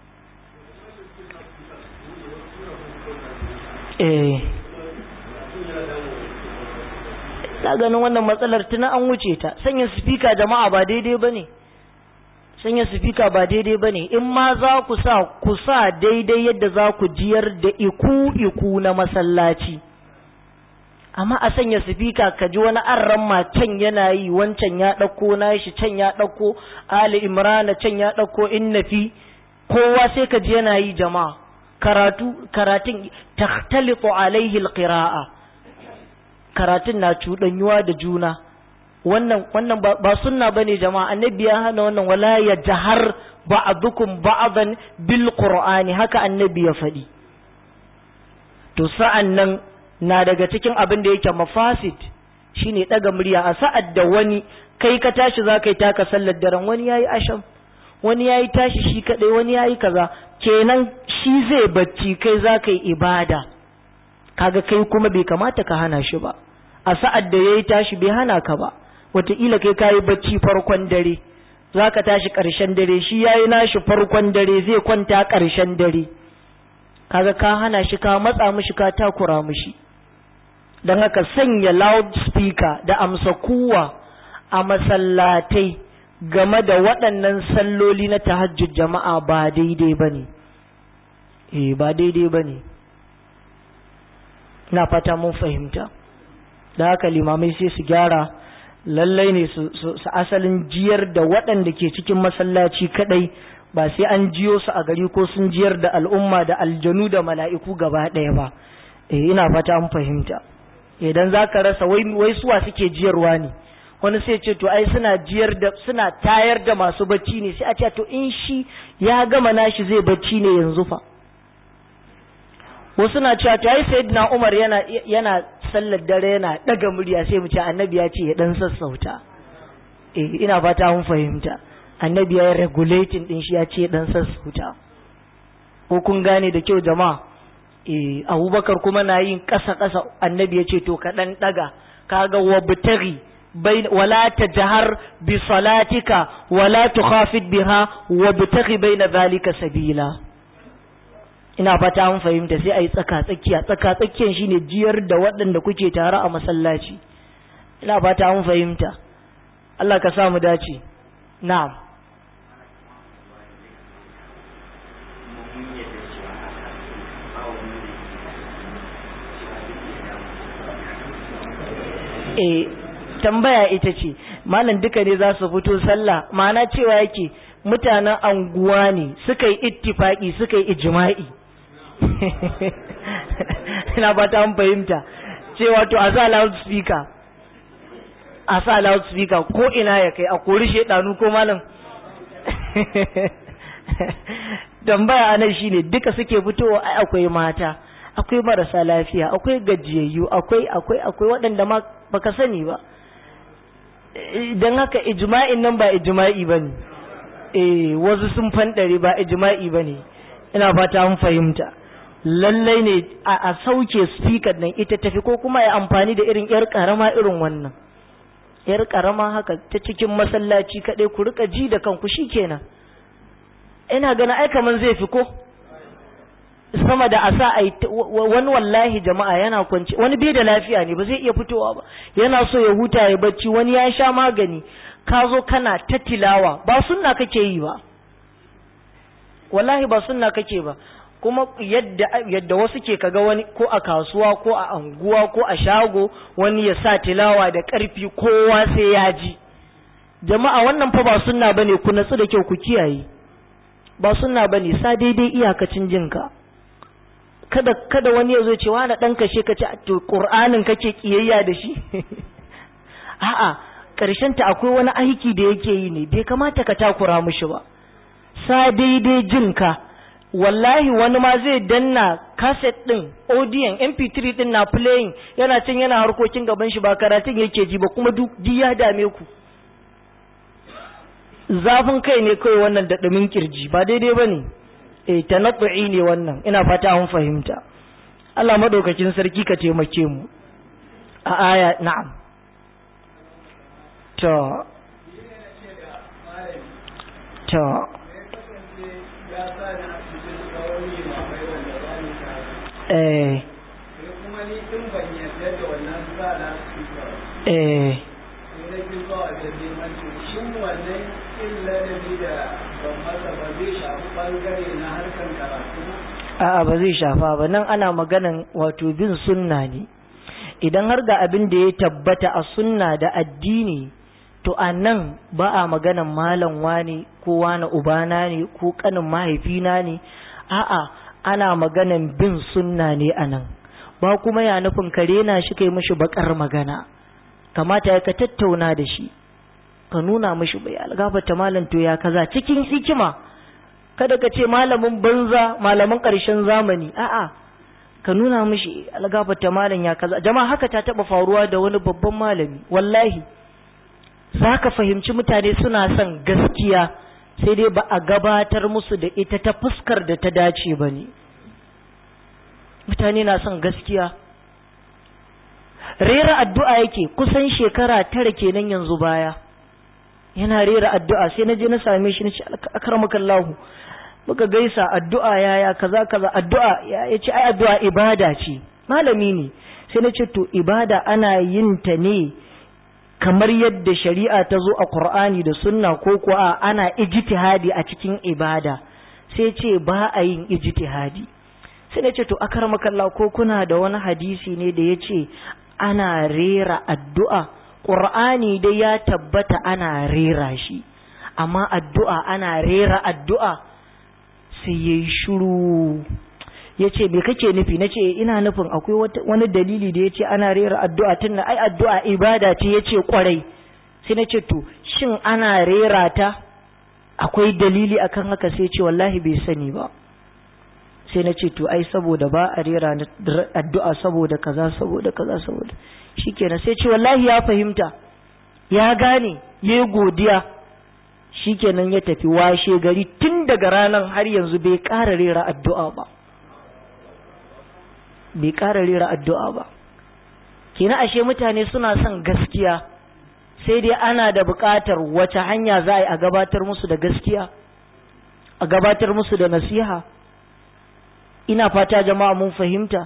A: Ta ganin wannan matsalar tuna an wuce ta. Sanya speaker jama'a ba daidai bane. Sanya speaker ba daidai bane. In ma za ku sa daidai yadda za ku jiyar da iku na masallaci. Amma a sanya speaker ka ji wani arran can yana yi, wancan ya dauko nashi, can ya dauko Ali Imran, can ya dauko Innafi, kowa sai ka ji yana yi jama'a. Karatun takhtalitu alaihi alqira'a. Karatun na cudanyuwa da juna. Wannan ba sunna bane jama'a. Annabi ya hana wannan, wala yajhar ba'dukum ba'dan bil qur'ani, haka annabi ya faɗi. To sa'an nan na daga cikin abin da yake mafasid shine daga murya a sa'ad da wani kai ka tashi za ka yi taka sallar daren, wani yayi asham, wani yayi tashi shi kadai, wani yayi kaza, kenan shi zai bacci, kai za ka yi ibada. Kaga kai kuma bai kamata ka hana shi ba. A sa'ad da yayi tashi bai hana ka ba. Wataƙila kai kayi bacci farkon dare, za ka tashi ƙarshen dare, shi yayi nashi farkon dare, zai kwanta ƙarshen dare. Kaga ka hana shi, ka matsa mishi, ka takura mishi. Don haka sanya loudspeaker da amsa kuwa a masallatai game da waɗannan salloli na tahajjud jama'a ba daidai bane. Ba daidai bane. Na fata mun fahimta. Da haka limamai sai su gyara, lallai ne su asalin jiyar da waɗanda ke cikin masallaci kadai, ba sai an jiyo su a gari ko sun jiyar da al'umma da aljanu da mala'iku gaba ɗaya ba. Ina fata an fahimta. Idan za ka rasa wai suwa suke jiyarwa ne, wani sai ce to ai suna tayar da masu bacci ne, sai a ce to in shi ya gama nashi zai bacci ne yanzu fa. Wasu na cewa to ai sayyidina Umar yana sallar dare yana daga murya, sai mu ce annabi ya ce ya dan sassauta. Ina fata mun fahimta. Annabi ya regulating din shi, ya ce dan sassauta. Ko kun gane da kyau jama'a? Abubakar kuma na yin ƙasa-ƙasa, annabi ya ce to ka ɗan ɗaga, kaga wabtaghi wala tajhar bi salatika wala tukhafid biha wabtaghi baina zalika sabila. Ina fata an fahimta. Sai ayi tsaka-tsakiyan shine jiyar da waɗanda kuke tare a masallaci. Ina fata an fahimta. Allah ka sa mu dace. Na'am. Tambaya ita ce, malam duka ne za su fito sallah, ma'ana cewa yake mutanen anguwa ne suka yi ittifaki, suka yi ijma'i. Ina ba ta fahimta cewa to a sa loudspeaker ko ina ya kai, a kori shedanu ko malam. Tambaya anan shine duka suke fitowa, ai akwai mata, akwai marasa lafiya, akwai gajiyayyu, akwai waɗanda ma baka sani ba. Don haka ijma'in nan ba ijma'i bane. Wasu sun fandare, ba ijma'i bane. Ina fata mun fahimta. Lallai ne a sauke speaker nan ita tafi, ko kuma ya amfani da irin yar karama irin wannan. Yar karama haka ta cikin masallaci kadai, ku rika ji da kanku shikenan. Ina gana ai kaman zai fi ko sama da asa ai wani, wallahi jama'a yana kwance, wani bai da lafiya ne ba zai iya fitowa ba, yana so ya huta ya bacci, wani ya sha magani, ka zo kana ta tilawa, ba sunna kake yi ba, wallahi ba sunna kake ba. Kuma yadda wasu ke kaga wani ko a kasuwa ko a anguwa ko a shago, wani ya sa tilawa da ƙarfi, kowa sai ya ji. Jama'a wannan fa ba sunna bane, ku natsu da kyau ku kiyaye. Ba sunna bane, sa daidai iyakacin jinka. kada wani ya zo ce wani ɗan kashe ka ce to ƙur'anin kake ƙiyayya da shi a'a ta akwai wani aiki da yake yi ne bai kamata ka takura mushi ba sa daidai jinka wallahi wani ma zai danna cassette din audio mp3 din na playing yana cin yana harkokin gaban shi ba karatun yake ji ba kuma duk ya dame ku zafin kai ne kai wannan da dumin kirji ba daidai bane tanabbu'i ne wannan ina fata an fahimta Allah madaukakin sarki ka taimake mu a aya na'am to a'a ba zai shafa ba nan ana maganan wato bin sunna ne idan har ga abin da ya tabbata a sunna da addini to a nan ba a maganan malam wani ko wani ubana ne ko kanin mahaifina ne a'a ana maganan bin sunna ne a nan ba kuma ya nufin kare na shi kai mishi bakar magana kamata ya ka tattauna da shi ka nuna mishi bai algafata malam to ya kaza cikin hikima kada ka ce malamin banza malamin ƙarshen zamani a'a ka nuna mishi algafata malam ya kaza jama'a haka ta taba faruwa da wani babban malami wallahi zaka fahimci mutane suna son gaskiya sai dai ba a gabatar musu da ita ta fuskar da ta dace bane mutane na son gaskiya rera addu'a yake kusan shekara 9 kenan yanzu baya yana rera addu'a sai na je na same shi na ce akramakallahu muka gaisa addu'a yaya kaza kaza addu'a ya ce ai addu'a ibada ce malami ne sai na ce to ibada ana yin ta ne kamar yadda shari'a ta zo a Qur'ani da sunna ko kuwa ana ijtihadi a cikin ibada sai ce ba a yin ijtihadi sai na ce to akramakallahu ko kuna da wani hadisi ne da yace ana rera addu'a Qur'ani dai ya tabbata ana rera shi amma addu'a ana rera addu'a sai yayi shiru yace me kake nufi nace ina nufin akwai wani dalili da yace ana rera addu'a tunda ai addu'a ibada ce yace kwarai sai nace to shin ana rera ta akwai dalili akan haka sai yace wallahi bai sani ba sai nace to ai saboda ba a rera addu'a saboda kaza shikenan sai ce wallahi ya fahimta ya gane yayi godiya shikenan ya tafi washe gari tun daga ranar har yanzu bai ƙara rera addu'a ba kina ashe mutane suna son gaskiya sai dai ana da buƙatar wace hanya za a gabatar musu da gaskiya a gabatar musu da nasiha ina fata jama'a mun fahimta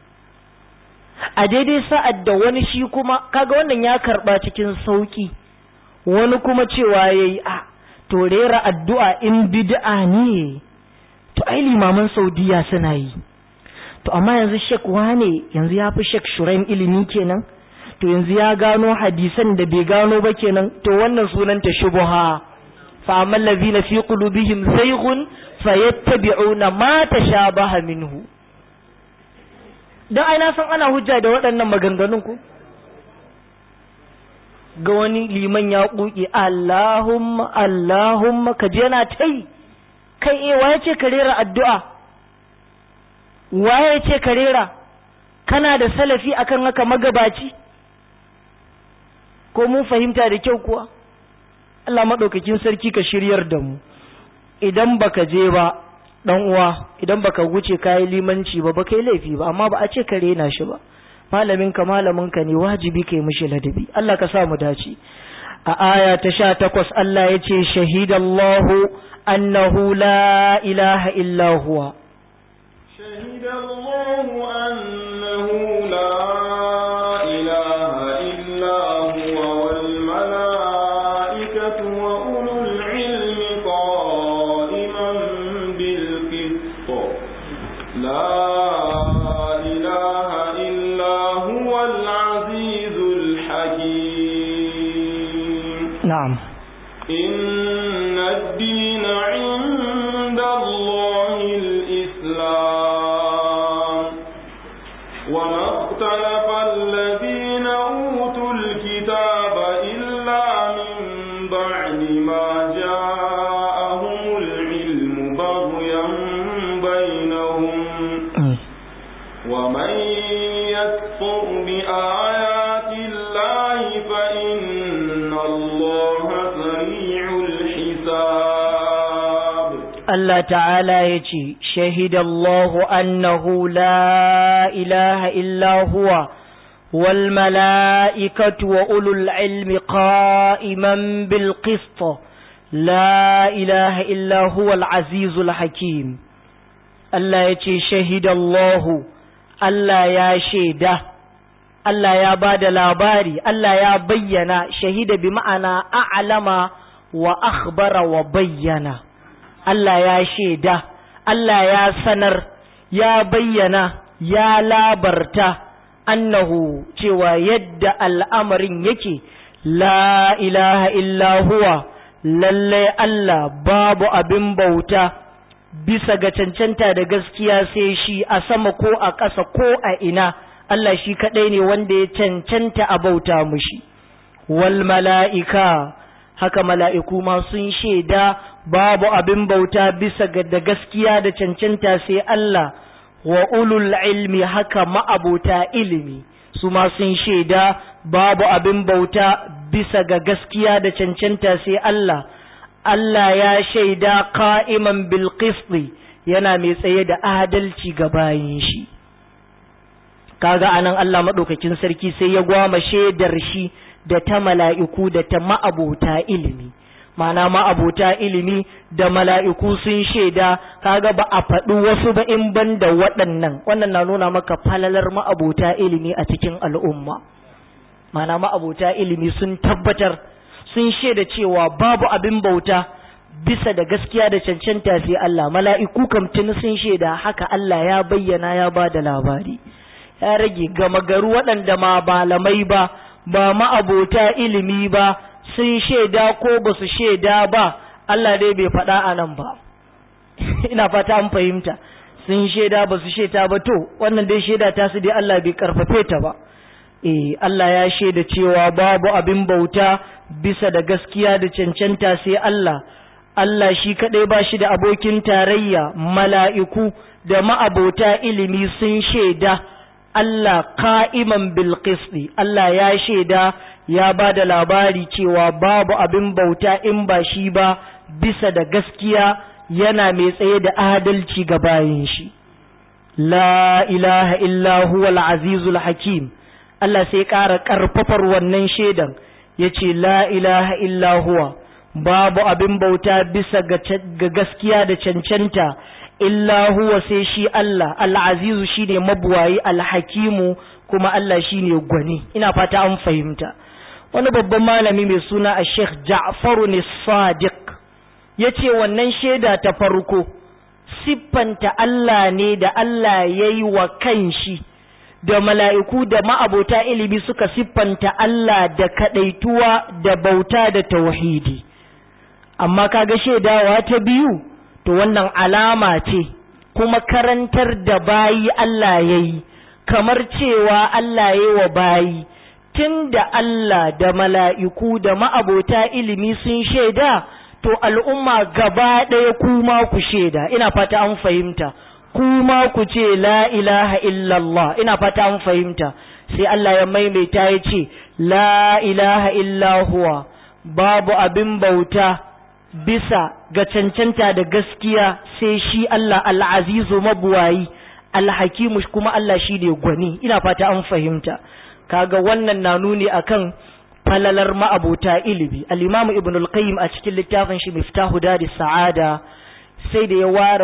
A: a daidai sa'ad da wani shi kuma kaga wannan ya karba cikin sauki wani kuma cewa yayi to rera addu'a in bid'a ne to ai limaman Saudiya suna yi to amma yanzu Sheikh wane yanzu ya fi Sheikh Shuraim ilimi kenan to yanzu ya gano hadisan da bai gano ba kenan to wannan sunanta shubha fa amal ladina fi qulubihim zayghun fayattabi'una ma tashabaha minhu dan ai na san ana hujja da waɗannan maganganun ku ga wani liman ya kuki Allahumma ka je na tai kai waye ce ka rera addu'a waye ce ka rera kana da salafi akan haka magabaci ko mun fahimta da kyau kuwa Allah madaukakin sarki ka shiryar da mu idan baka je ba dan uwa idan baka wuce kai limanci ba baka yi laifi ba amma ba a ce ka rena shi ba malamin ka ne wajibi kai mishi ladabi Allah ka sa mu dace a aya ta 18 Allah ya ce shahidallahu annahu la ilaha illa huwa
B: shahidallahu annahu la ilaha illa huwa wal malaikatu wa ulul ilmi qa'iman bil qist la
A: نعم
B: إن الدين عند الله الإسلام بعد ما جاءهم العلم بغيا بينهم ومن يكفر بآيات الله فإن الله سريع الحساب.
A: الله تعالى يجي شهد الله أنه لا إله إلا هو والملائكة وأولو العلم قائما بالقسط لا إله إلا هو العزيز الحكيم. الله يجي شهد الله Allah ya shaida, Allah ya ba da labari, Allah ya bayyana, shahida bi ma'ana a'lama wa akhbara wa bayyana. Allah ya shaida, Allah ya sanar, ya bayyana, ya labarta, annahu cewa yadda al'amarin yake, la ilaha illa huwa, lalle Allah babu abin bauta, bisa ga cancanta da gaskiya sai shi a sama ko a ƙasa ko a ina, Allah shi kaɗai ne wanda ya cancanta a bauta mushi. Wal mala'ika, haka mala'iku ma sun shaida babu abin bauta bisa ga da gaskiya da cancanta sai Allah, wa ulul ilmi haka ma'abota ilimi, su ma sun shaida babu abin bauta bisa ga gaskiya da cancanta sai Allah. Allah ya shaida qa'iman bil qisti, yana mai tsaye da adalci ga bayin shi. Kaga anan Allah madaukakin sarki sai ya gwama shaidar shi da ta mala'iku da ta ma'abota ilimi. Ma'ana ma'abota ilimi da mala'iku sun shaida, kaga ba a faɗi wasu ba in banda waɗannan. Wannan na nuna maka falalar ma'abota ilimi a cikin al'umma. Ma'ana ma'abota ilimi sun tabbatar, sun shaida cewa babu abin bauta bisa da gaskiya da cancanta sai Allah. Mala'iku kam tuni sun shaida haka, Allah ya bayyana ya ba da labari. Ya rage gama garu waɗanda ma malamai ba, ba ma'abota ilimi ba, sun shaida ko ba su shaida ba, Allah dai bai faɗa a nan ba. Ina fata an fahimta, sun shaida ba su shaida ba, to wannan dai shaida ta su dai Allah bai karfafe ta ba. Allah ya shaida cewa babu abin bauta bisa da gaskiya da cancanta sai Allah. Allah shi kaɗai ba shi da abokin tarayya. Mala'iku da ma'abota ilimi sun shaida Allah qa'iman bil qisti, Allah ya shaida ya ba da labari cewa babu abin bauta in ba shi ba bisa da gaskiya, yana mai tsaye da adalci ga bayin shi. La ilaha illa huwal azizul hakim. Allah sai ƙara ƙarfafar wannan shaidan, ya ce la ilaha illa huwa, babu abin bauta bisa ga gaskiya da cancanta illa huwa sai shi Allah. Al'azizu shi ne mabuwayi, alhakimu kuma Allah shi ne gwani. Ina fata an fahimta. Wani babban malami mai suna a Sheikh Ja'faru ne Sadiq ya ce wannan shaida ta farko siffanta Allah ne da Allah ya yi wa kanshi, da mala'iku da ma'abota ilimi suka siffanta Allah da kaɗaituwa da bauta da tauhidi. Amma kaga shaidawa ta biyu, to wannan alama ce kuma karantar da bayi Allah ya yi, kamar cewa Allah ya yi wa bayi, tun da Allah da mala'iku da ma'abota ilimi sun shaida, to al'umma gaba ɗaya kuma ku shaida. Ina fata an fahimta. Kuma ku ce la ilaha illallah. Ina fata an fahimta. Sai Allah ya maimaita ya ce la ilaha illa huwa, babu abin bauta bisa ga cancanta da gaskiya sai shi Allah, al'azizu mabuwayi, alhakimu kuma Allah shi ne gwani. Ina fata an fahimta. Kaga wannan na nuni akan falalar ma'abota ilimi. Al-Imam Ibn al-Qayyim a cikin littafin shi Miftahu Daris Sa'ada sai da ya ware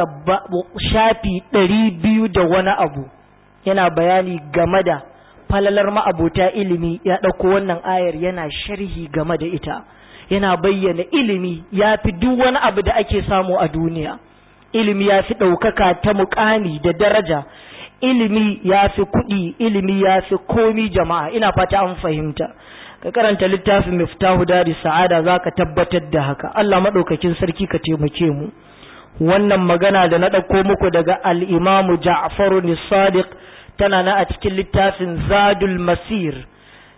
A: shafi 200 da wani abu yana bayani game da falalar ma'abota ilimi. Ya ɗauko wannan ayar yana sharhi game da ita, yana bayyana ilimi ya fi duk wani abu da ake samu a duniya. Ilimi ya fi ɗaukaka ta muƙami da daraja, ilimi ya fi kuɗi, ilimi ya fi komi jama'a. Ina fata an fahimta. Ka karanta littafin Miftahu Daris Sa'ada za ka tabbatar da haka. Allah maɗaukakin sarki ka taimake mu. Wannan magana da na ɗauko muku daga al-Imamu Ja'faru Sadiq tana na a cikin littafin Zadul Masir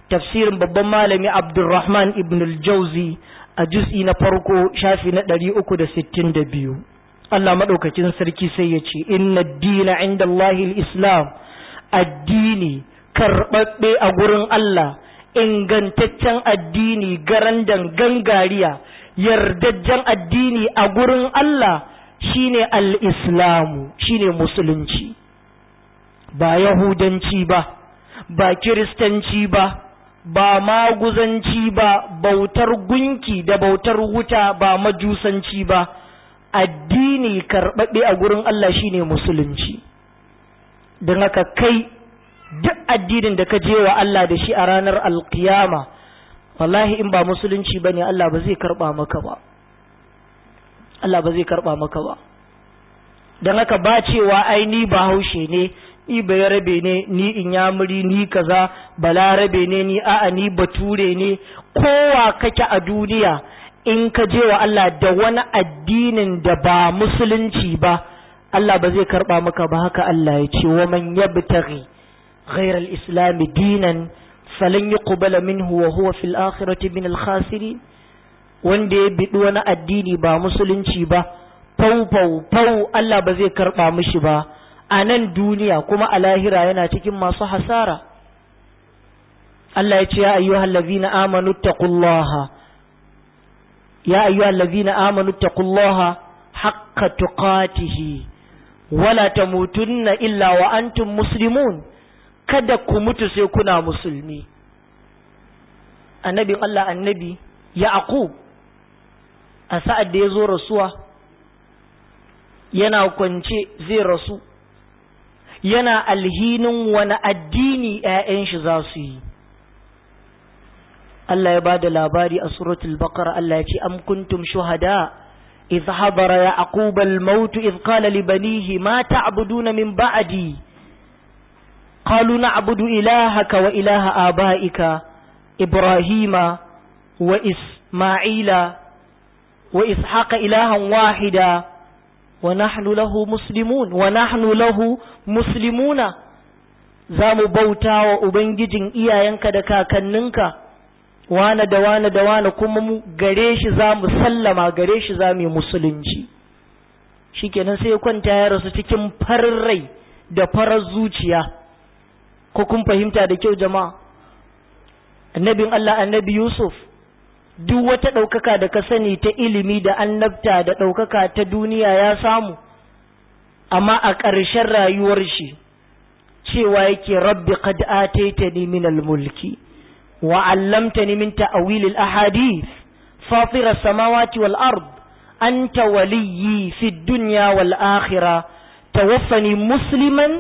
A: tafsirin babban malami Abdurrahman ibn al-Jawzi a juz'i na farko shafi na 362. Allah madaukakin sarki sai ya ce inna ad-dina 'inda Allahi al-Islam, addini karbabbe a gurin Allah, ingantaccen addini, garandan gangariya, yardajjen addini a gurin Allah shine al-Islamu, shine musulunci, ba yahudanci ba, ba kiristanci ba, ba maguzanci ba, bautar gunki da bautar wuta, ba majusanci ba. Addini karɓaɓɓe a gurin Allah shine musulunci. Don haka kai duk addinin da ka je wa Allah da shi a ranar alkiyama, wallahi in ba musulunci bane Allah ba zai karɓa maka ba. Allah ba zai karɓa maka ba. Don haka ba cewa ai ni Bahaushe ne, ni Bayarabe ne, ni Inyamuri, ni kaza, Balarabe ne, ni a'a ni Bature ne, kowa kake a duniya in ka je wa Allah da wani addinin da ba musulunci ba, Allah ba zai karba maka ba. Haka Allah ya ce, wa man yabtaghi ghayra al-islam dinan falan yuqbala minhu wa huwa fil akhirati min al-khasirin. Wanda ya bidi wani addini ba musulunci ba, fau Allah ba zai karba mishi ba a nan duniya, kuma a lahira yana cikin masu hasara. Allah ya ce, ya ayyuhallazina amanu taqullaha, ya ayyuhallazina amanu taqullaha haqqa tuqatihi wala tamutunna illa wa antum muslimun. Kada ku mutu sai kuna musulmi. Annabin Allah, annabi Yaqub, a sa'ad da ya zo rasuwa, yana kwance zai rasu, yana alhinin wani addini ‘ya'yan shi za su yi. Allah ya ba da labari a suratul Baqara. Allah ya ce, am kuntum shuhada idh hadara yaqub al-maut idh qala li banihi ma ta'buduna min ba'di qalu na'budu ilahaka wa ilaha abaika ibrahima wa isma'ila wa ishaqa ilahan wahida wa nahnu lahu muslimuna. Zamu bautawa ubangijin iyayenka da kakanninka, wane da wane da wane, kuma mu gare shi zamu sallama, gare shi zamu yi musulunci. Shikenan sai ya kwanta ya rasu cikin farin rai da farar zuciya. Ko kun fahimta da kyau jama'a? Annabin Allah, annabi Yusuf, duk wata ɗaukaka da ka sani ta ilimi da annabta da ɗaukaka ta duniya ya samu, amma a ƙarshen rayuwar shi cewa yake, rabbi qad ataitani min al-mulki wa 'allamtani min ta'wil al-ahadith fatir as-samawati wal ard anta waliyyi fid dunya wal akhirah tawaffani musliman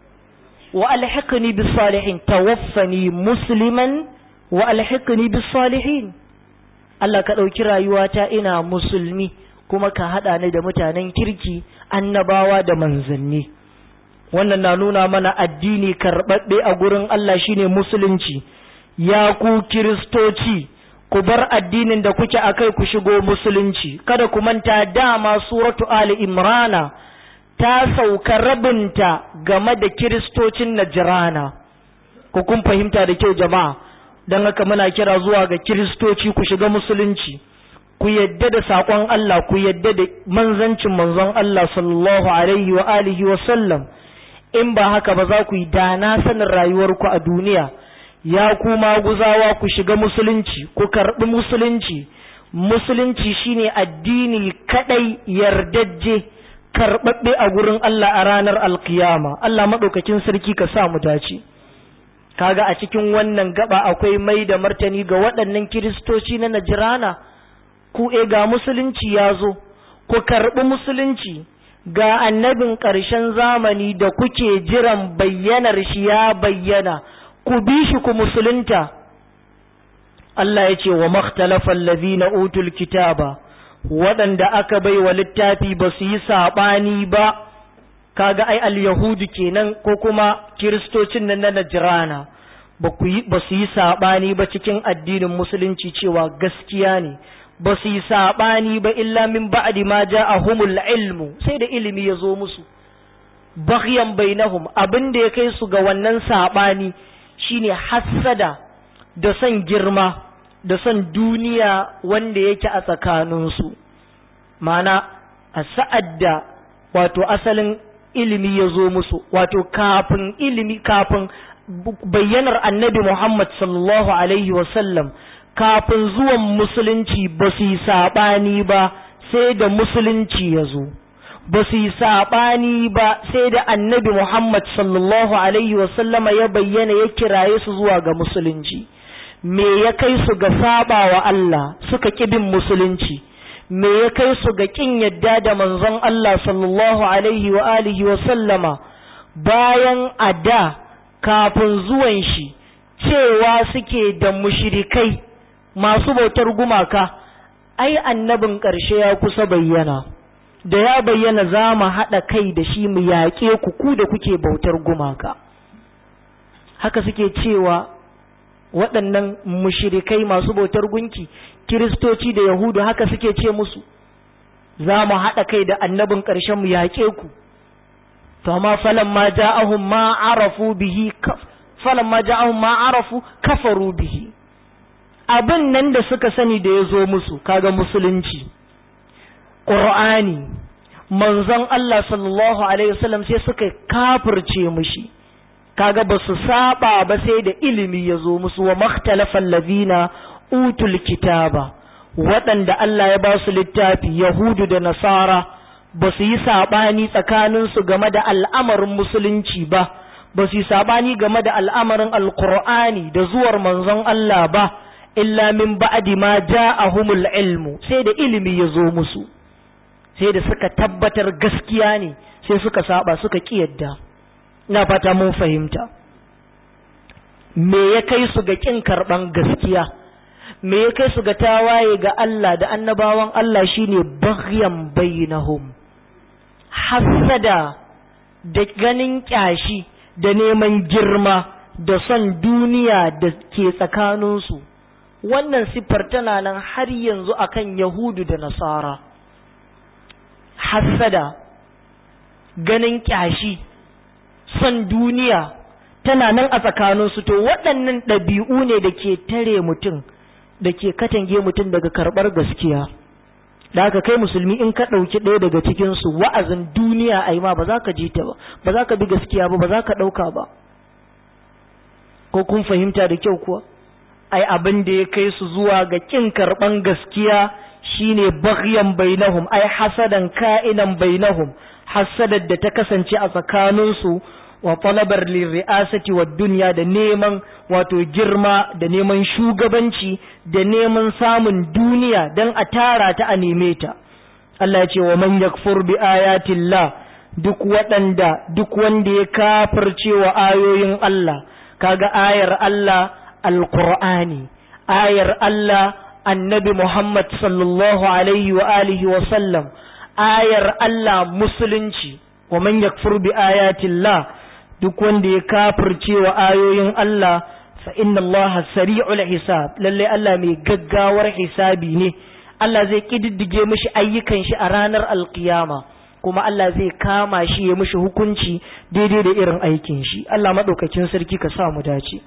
A: wa alhiqni bis salihin. Tawaffani musliman wa alhiqni bis salihin. Allah ka ɗauki rayuwata ina musulmi, kuma ka haɗa ni da mutanen kirki, annabawa da manzanni. Wannan na nuna mana addini karɓaɓɓe a gurin Allah shine musulunci. Ya ku kiristoci, ku bar addinin da kuke akai ku shigo musulunci. Kada ku manta, dama suratu Ali Imrana ta sauka rabinta game da kiristocin Najrana. Ku kun fahimta da kyau jama'a? Don haka muna kira zuwa ga kiristoci ku shiga musulunci, ku yadda da saƙon Allah, ku yadda da manzancin manzon Allah sallallahu alaihi wa alihi wa sallam. In ba haka ba za ku yi dana sanin rayuwarku a duniya. Ya ku maguzawa, ku shiga musulunci, ku karɓi musulunci. Musulunci shine addini kadai yardajje, karɓaɓɓe a gurin Allah a ranar alkiyama. Allah maɗaukakin sarki ka sa mu dace. Kaga a cikin wannan gaba akwai mai da martani ga waɗannan kiristoci na Najrana. Ku ga musulunci ya zo, ku karɓi musulunci. Ga annabin ƙarshen zamani da kuke jiran bayyanar shi ya bayyana, ku bi shi ku musulunta. Allah ya ce, wa makhtalafal ladhina utul kitaba, waɗanda aka bai wa littafi ba su yi saɓani ba. Kaga ai al-yahudu kenan, ko kuma kiristocin nan na Najrana, ba su yi saɓani ba cikin addinin musulunci cewa gaskiya ne, ba su yi saɓani ba illa min ba'di ma ja'ahumul ilmu, sai da ilimi ya zo musu. Baghyan bainahum, abin da ya kai su ga wannan saɓani shine hassada da son girma da son duniya wanda yake a tsakaninsu. Mana a sa'ad da wato asalin ilimi ya zo musu, wato kafin bayyanar annabi Muhammad sallallahu alaihi wasallam, kafin zuwan musulunci ba su yi saɓani ba sai da musulunci ya zo, ba su yi saɓani ba sai da annabi Muhammad sallallahu alaihi wasallama ya bayyana ya kiraye su zuwa ga musulunci. Me ya kai su ga saba wa Allah suka ƙi bin musulunci? Me ya kai su ga ƙin yadda da manzon Allah sallallahu alaihi wa alihi wa sallama bayan a da kafin zuwan shi cewa suke da mushrikai masu bautar gumaka? Ai annabin ƙarshe ya kusa bayyana, da ya bayyana za mu haɗa kai da shi mu yaƙe ku da kuke bautar gumaka. Haka suke cewa waɗannan mushrikai masu bautar gunki, Kiristoci da Yahudu, haka suke ce musu, za mu haɗa kai da annabin ƙarshen mu yaƙe ku. To amma falamma ja'ahum ma arafu kafaru bihi. Abin nan da suka sani da ya zo musu, kaga musulunci, Qur'ani, manzon Allah sallallahu alaihi wasallam, sai suka kafirce mushi. Kaga ba su saba ba sai da ilimi ya zo musu. Wa makhtalafa allazina utul kitaba, waɗanda Allah ya ba su littafi, Yahudu da Nasara, ba su yi saɓani tsakaninsu game da al'amarin musulunci ba, ba su yi saɓani game da al'amarin alƙur'ani da zuwar manzon Allah ba, illa min ba'di ma ja'ahumul ilmu, sai da ilimi ya zo musu, sai da suka tabbatar gaskiya ne, sai suka saba, suka ƙi yadda. Ina fata mun fahimta. Me ya kai su ga ƙin karɓan gaskiya? Me ya kai su ga tawaye ga Allah da annabawan Allah? Shine baghyan bainahum, hassada da ganin kyashi da neman girma da son duniya da ke tsakaninsu. Wannan siffar tana nan har yanzu akan Yahudu da Nasara. Hassada, ganin kyashi, son duniya tana nan a tsakaninsu. To waɗannan ɗabi'u ne da ke tare mutum, da ke katange mutum daga karɓar gaskiya. Da haka kai musulmi, in ka ɗauki ɗaya daga cikinsu, wa'azin duniya a yi ma ba za ka ji ta ba, ba za ka bi gaskiya ba, ba za ka ɗauka ba. Ko kun fahimta da kyau kuwa? Ai abin da ya kai su zuwa ga ƙin karɓan gaskiya shine baghyan bainahum, ai hasadan ka'inan bainahum, hasadar da ta kasance a tsakaninsu, wa talabar lirri'asati wa dunya, da neman wato girma, da neman shugabanci, da neman samun duniya dan a tara ta a neme ta. Allah ya ce wa man yakfur bi ayatillah, duk wanda ya kafirce wa ayoyin Allah. Kaga ayar Allah alqur'ani, ayar Allah annabi Muhammad sallallahu alaihi wa alihi wa sallam, ayar Allah musulunci. Wa man yakfur bi ayatillah, duk wanda ya kafirce wa ayoyin Allah, fa inna Allah sari'ul hisab, lalle Allah mai gaggawar hisabi ne. Allah zai kididdige mishi ayyukan shi a ranar alkiyama, kuma Allah zai kama shi ya mishi hukunci daidai da irin aikin shi. Allah madaukakin sarki ka sa mu dace.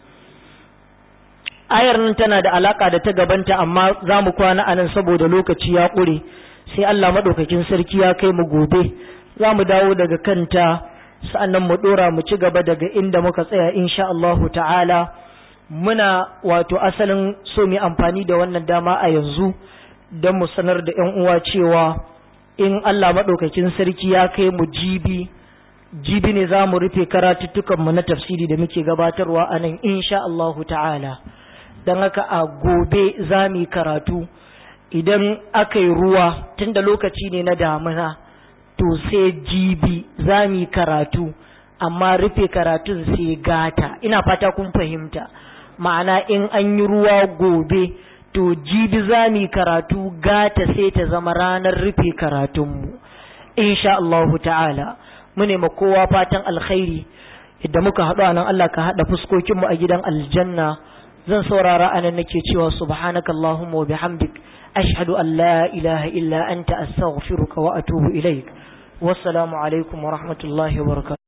A: Ayar nan tana da alaka da ta gabanta, amma za mu kwana anan saboda lokaci ya ƙure. Sai Allah madaukakin sarki ya kai mu gobe, za mu dawo daga kanta, sa'annan mu dora mu ci gaba daga inda muka tsaya insha Allahu ta'ala. Muna wato asalin so mu amfani da wannan dama a yanzu don mu sanar da ƴan uwa cewa in Allah madaukakin sarki ya kai mu jibi ne za mu rufe karatuttukan mu na tafsiri da muke gabatarwa a nan insha Allahu ta'ala. Dan haka a gobe za mu karatu, idan aka yi ruwa, tunda lokaci ne na damuna, to sai jibi za mu karatu, amma rufe karatun sai gata. Ina fata kun fahimta. Ma'ana in an yi ruwa gobe, to jibi za mu karatu, gata sai ta zama ranar rufe karatunmu insha Allahu ta'ala. Mu ne ma kowa fatan alkhairi. Idan muka haɗu anan, Allah ka haɗa fuskokinmu a gidan aljanna. Zan saurara anan nake cewa subhanakallahumma wa bihamdik, ashhadu an la ilaha illa anta, astaghfiruka wa atubu ilaik. Wassalamu alaikum wa rahmatullahi wa barakatuh.